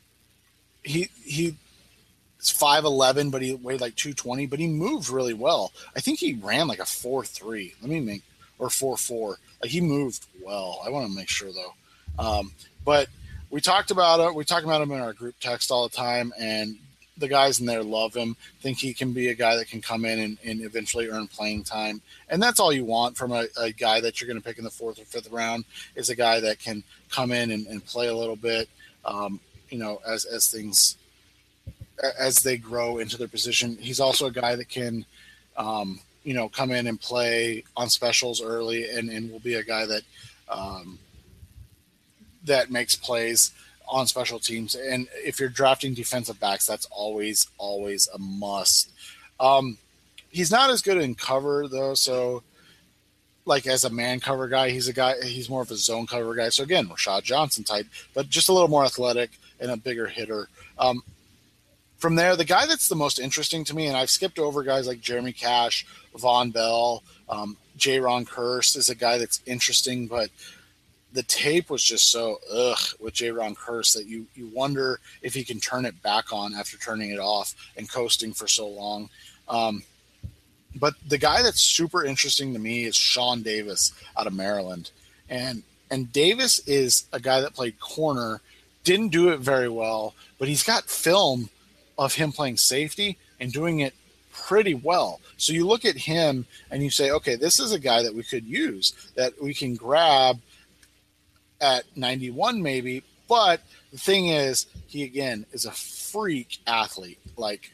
Speaker 3: he he is five eleven, but he weighed like two twenty. But he moved really well. I think he ran like a four three. Let me make or four four. Like he moved well. I want to make sure though. Um, but we talked about it. We talk about him in our group text all the time, and the guys in there love him, think he can be a guy that can come in and, and eventually earn playing time. And that's all you want from a, a guy that you're going to pick in the fourth or fifth round is a guy that can come in and, and play a little bit, um, you know, as, as things, as they grow into their position. He's also a guy that can, um, you know, come in and play on specials early and, and will be a guy that, um, that makes plays on special teams. And if you're drafting defensive backs, that's always, always a must. Um, he's not as good in cover though. So like as a man cover guy, he's a guy, he's more of a zone cover guy. So again, Rashad Johnson type, but just a little more athletic and a bigger hitter. Um, from there, the guy that's the most interesting to me, and I've skipped over guys like Jeremy Cash, Von Bell, um, J-Ron Kearse is a guy that's interesting, but the tape was just so ugh with J-Ron Kearse that you you wonder if he can turn it back on after turning it off and coasting for so long. Um, but the guy that's super interesting to me is Sean Davis out of Maryland. And And Davis is a guy that played corner, didn't do it very well, but he's got film of him playing safety and doing it pretty well. So you look at him and you say, okay, this is a guy that we could use, that we can grab at ninety-one maybe. But the thing is, he, again, is a freak athlete, like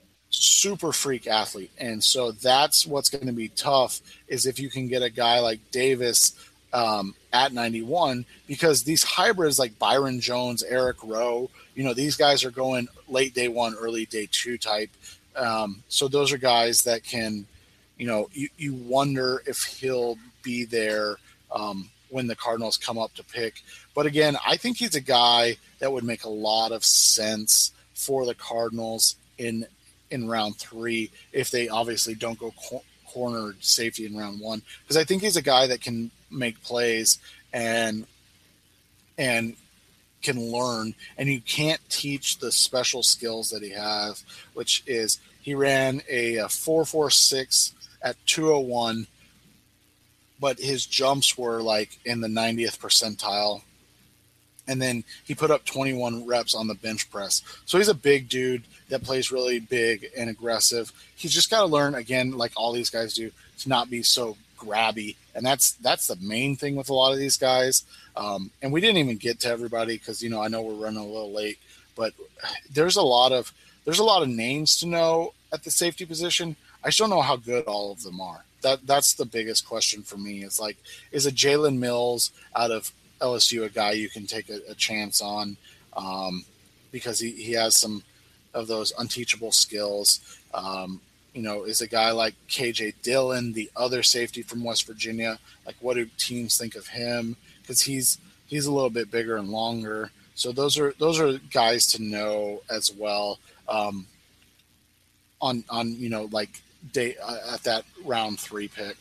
Speaker 3: super freak athlete. And so that's what's going to be tough, is if you can get a guy like Davis um, at ninety-one, because these hybrids like Byron Jones, Eric Rowe, you know, these guys are going late day one, early day two type. Um, so those are guys that can, you know, you, you wonder if he'll be there um, when the Cardinals come up to pick. But again, I think he's a guy that would make a lot of sense for the Cardinals in in round three, if they obviously don't go cor- corner safety in round one, because I think he's a guy that can make plays and and can learn, and you can't teach the special skills that he has, which is he ran a, a four four six at two oh one, but his jumps were like in the ninetieth percentile. And then he put up twenty-one reps on the bench press. So he's a big dude that plays really big and aggressive. He's just got to learn, again, like all these guys do, to not be so grabby. And that's that's the main thing with a lot of these guys. Um, and we didn't even get to everybody because, you know, I know we're running a little late. But there's a lot of there's a lot of names to know at the safety position. I just don't know how good all of them are. That That's the biggest question for me. It's like, is a Jalen Mills out of L S U a guy you can take a, a chance on um, because he, he has some of those unteachable skills. Um, you know, is a guy like K J Dillon, the other safety from West Virginia, like what do teams think of him? Because he's he's a little bit bigger and longer. So those are those are guys to know as well um, on on you know like day uh, at that round three pick.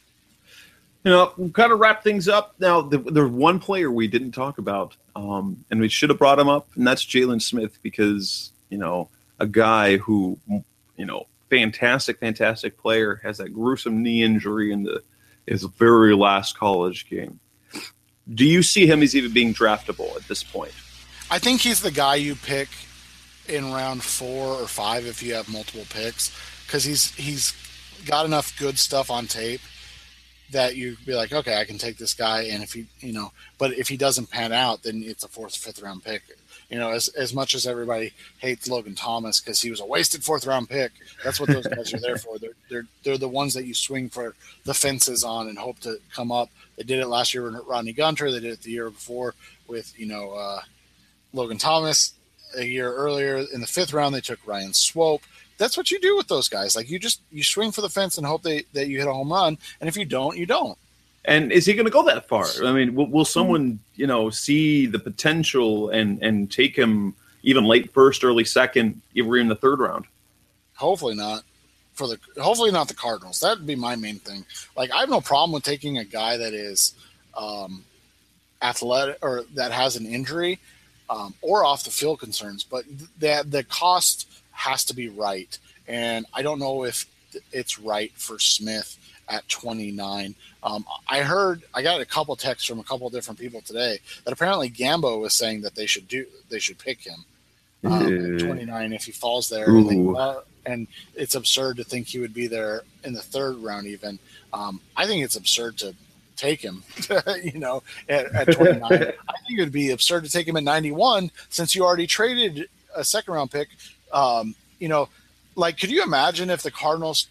Speaker 2: You know, we've got to wrap things up. Now, the, there's one player we didn't talk about, um, and we should have brought him up, and that's Jalen Smith, because, you know, a guy who, you know, fantastic, fantastic player, has that gruesome knee injury in the his very last college game. Do you see him as even being draftable at this point?
Speaker 3: I think he's the guy you pick in round four or five if you have multiple picks, because he's he's got enough good stuff on tape that you'd be like, okay, I can take this guy, and if he, you know, but if he doesn't pan out, then it's a fourth, fifth round pick. You know, as as much as everybody hates Logan Thomas because he was a wasted fourth round pick, that's what those guys are there for. They're they're they're the ones that you swing for the fences on and hope to come up. They did it last year with Rodney Gunter. They did it the year before with, you know, uh, Logan Thomas. A year earlier in the fifth round, they took Ryan Swope. That's what you do with those guys. Like you just you swing for the fence and hope they that you hit a home run. And if you don't, you don't.
Speaker 2: And is he going to go that far? I mean, will, will someone, you know, see the potential and and take him even late first, early second, even in the third round?
Speaker 3: Hopefully not. For the hopefully not the Cardinals. That would be my main thing. Like I have no problem with taking a guy that is um, athletic or that has an injury um, or off the field concerns, but the the cost has to be right. And I don't know if it's right for Smith at twenty-nine. Um, I heard, I got a couple texts from a couple of different people today that apparently Gambo was saying that they should do, they should pick him um, at twenty-nine if he falls there. And, they, uh, and it's absurd to think he would be there in the third round even. Um, I think it's absurd to take him, you know, at, at twenty-nine. I think it would be absurd to take him at ninety-one since you already traded a second round pick. Um, you know, like, could you imagine if the Cardinals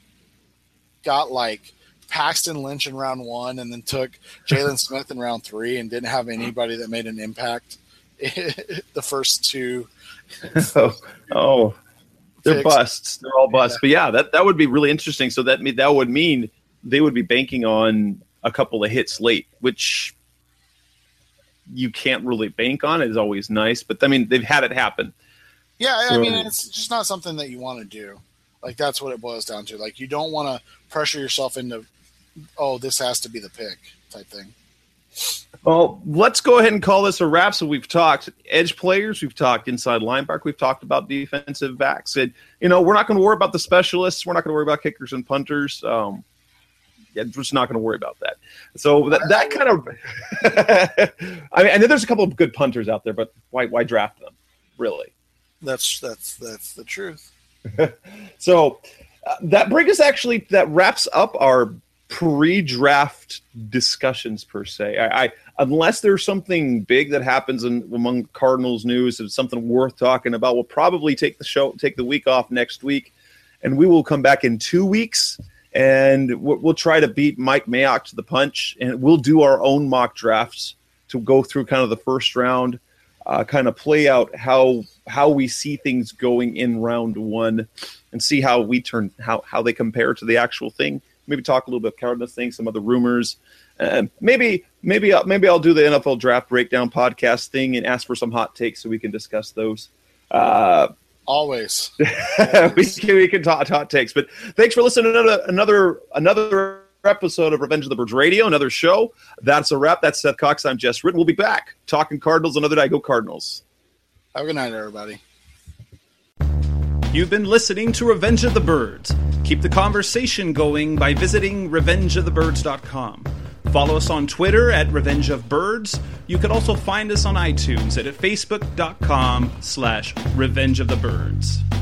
Speaker 3: got like Paxton Lynch in round one and then took Jalen Smith in round three and didn't have anybody that made an impact the first two?
Speaker 2: oh, oh, they're picks. busts. They're all busts. Yeah. But yeah, that, that would be really interesting. So that that would mean they would be banking on a couple of hits late, which you can't really bank on. It is always nice, but I mean, they've had it happen.
Speaker 3: Yeah, I mean, it's just not something that you want to do. Like, that's what it boils down to. Like, you don't want to pressure yourself into, oh, this has to be the pick type thing.
Speaker 2: Well, let's go ahead and call this a wrap. So we've talked edge players, we've talked inside linebacker, we've talked about defensive backs. And, you know, we're not going to worry about the specialists. We're not going to worry about kickers and punters. Um, Yeah, we're just not going to worry about that. So that, that kind of, I mean, I know there's a couple of good punters out there, but why why draft them? Really?
Speaker 3: That's that's that's the truth.
Speaker 2: So uh, that brings us actually that wraps up our pre-draft discussions per se. I, I unless there's something big that happens in, among Cardinals news, it's something worth talking about. We'll probably take the show, take the week off next week, and we will come back in two weeks. And we'll try to beat Mike Mayock to the punch, and we'll do our own mock drafts to go through kind of the first round, uh, kind of play out how how we see things going in round one, and see how we turn how how they compare to the actual thing. Maybe talk a little bit of Cardinals thing, some other rumors, and maybe maybe I'll, maybe I'll do the N F L draft breakdown podcast thing and ask for some hot takes so we can discuss those. Uh,
Speaker 3: Always.
Speaker 2: we can, we can talk hot takes. But thanks for listening to another another another episode of Revenge of the Birds Radio, another show. That's a wrap. That's Seth Cox. I'm Jess Ritten. We'll be back talking Cardinals another day. Go Cardinals.
Speaker 3: Have a good night, everybody.
Speaker 1: You've been listening to Revenge of the Birds. Keep the conversation going by visiting revenge of the birds dot com. Follow us on Twitter at Revenge of Birds. You can also find us on iTunes at facebook dot com slash Revenge of the Birds.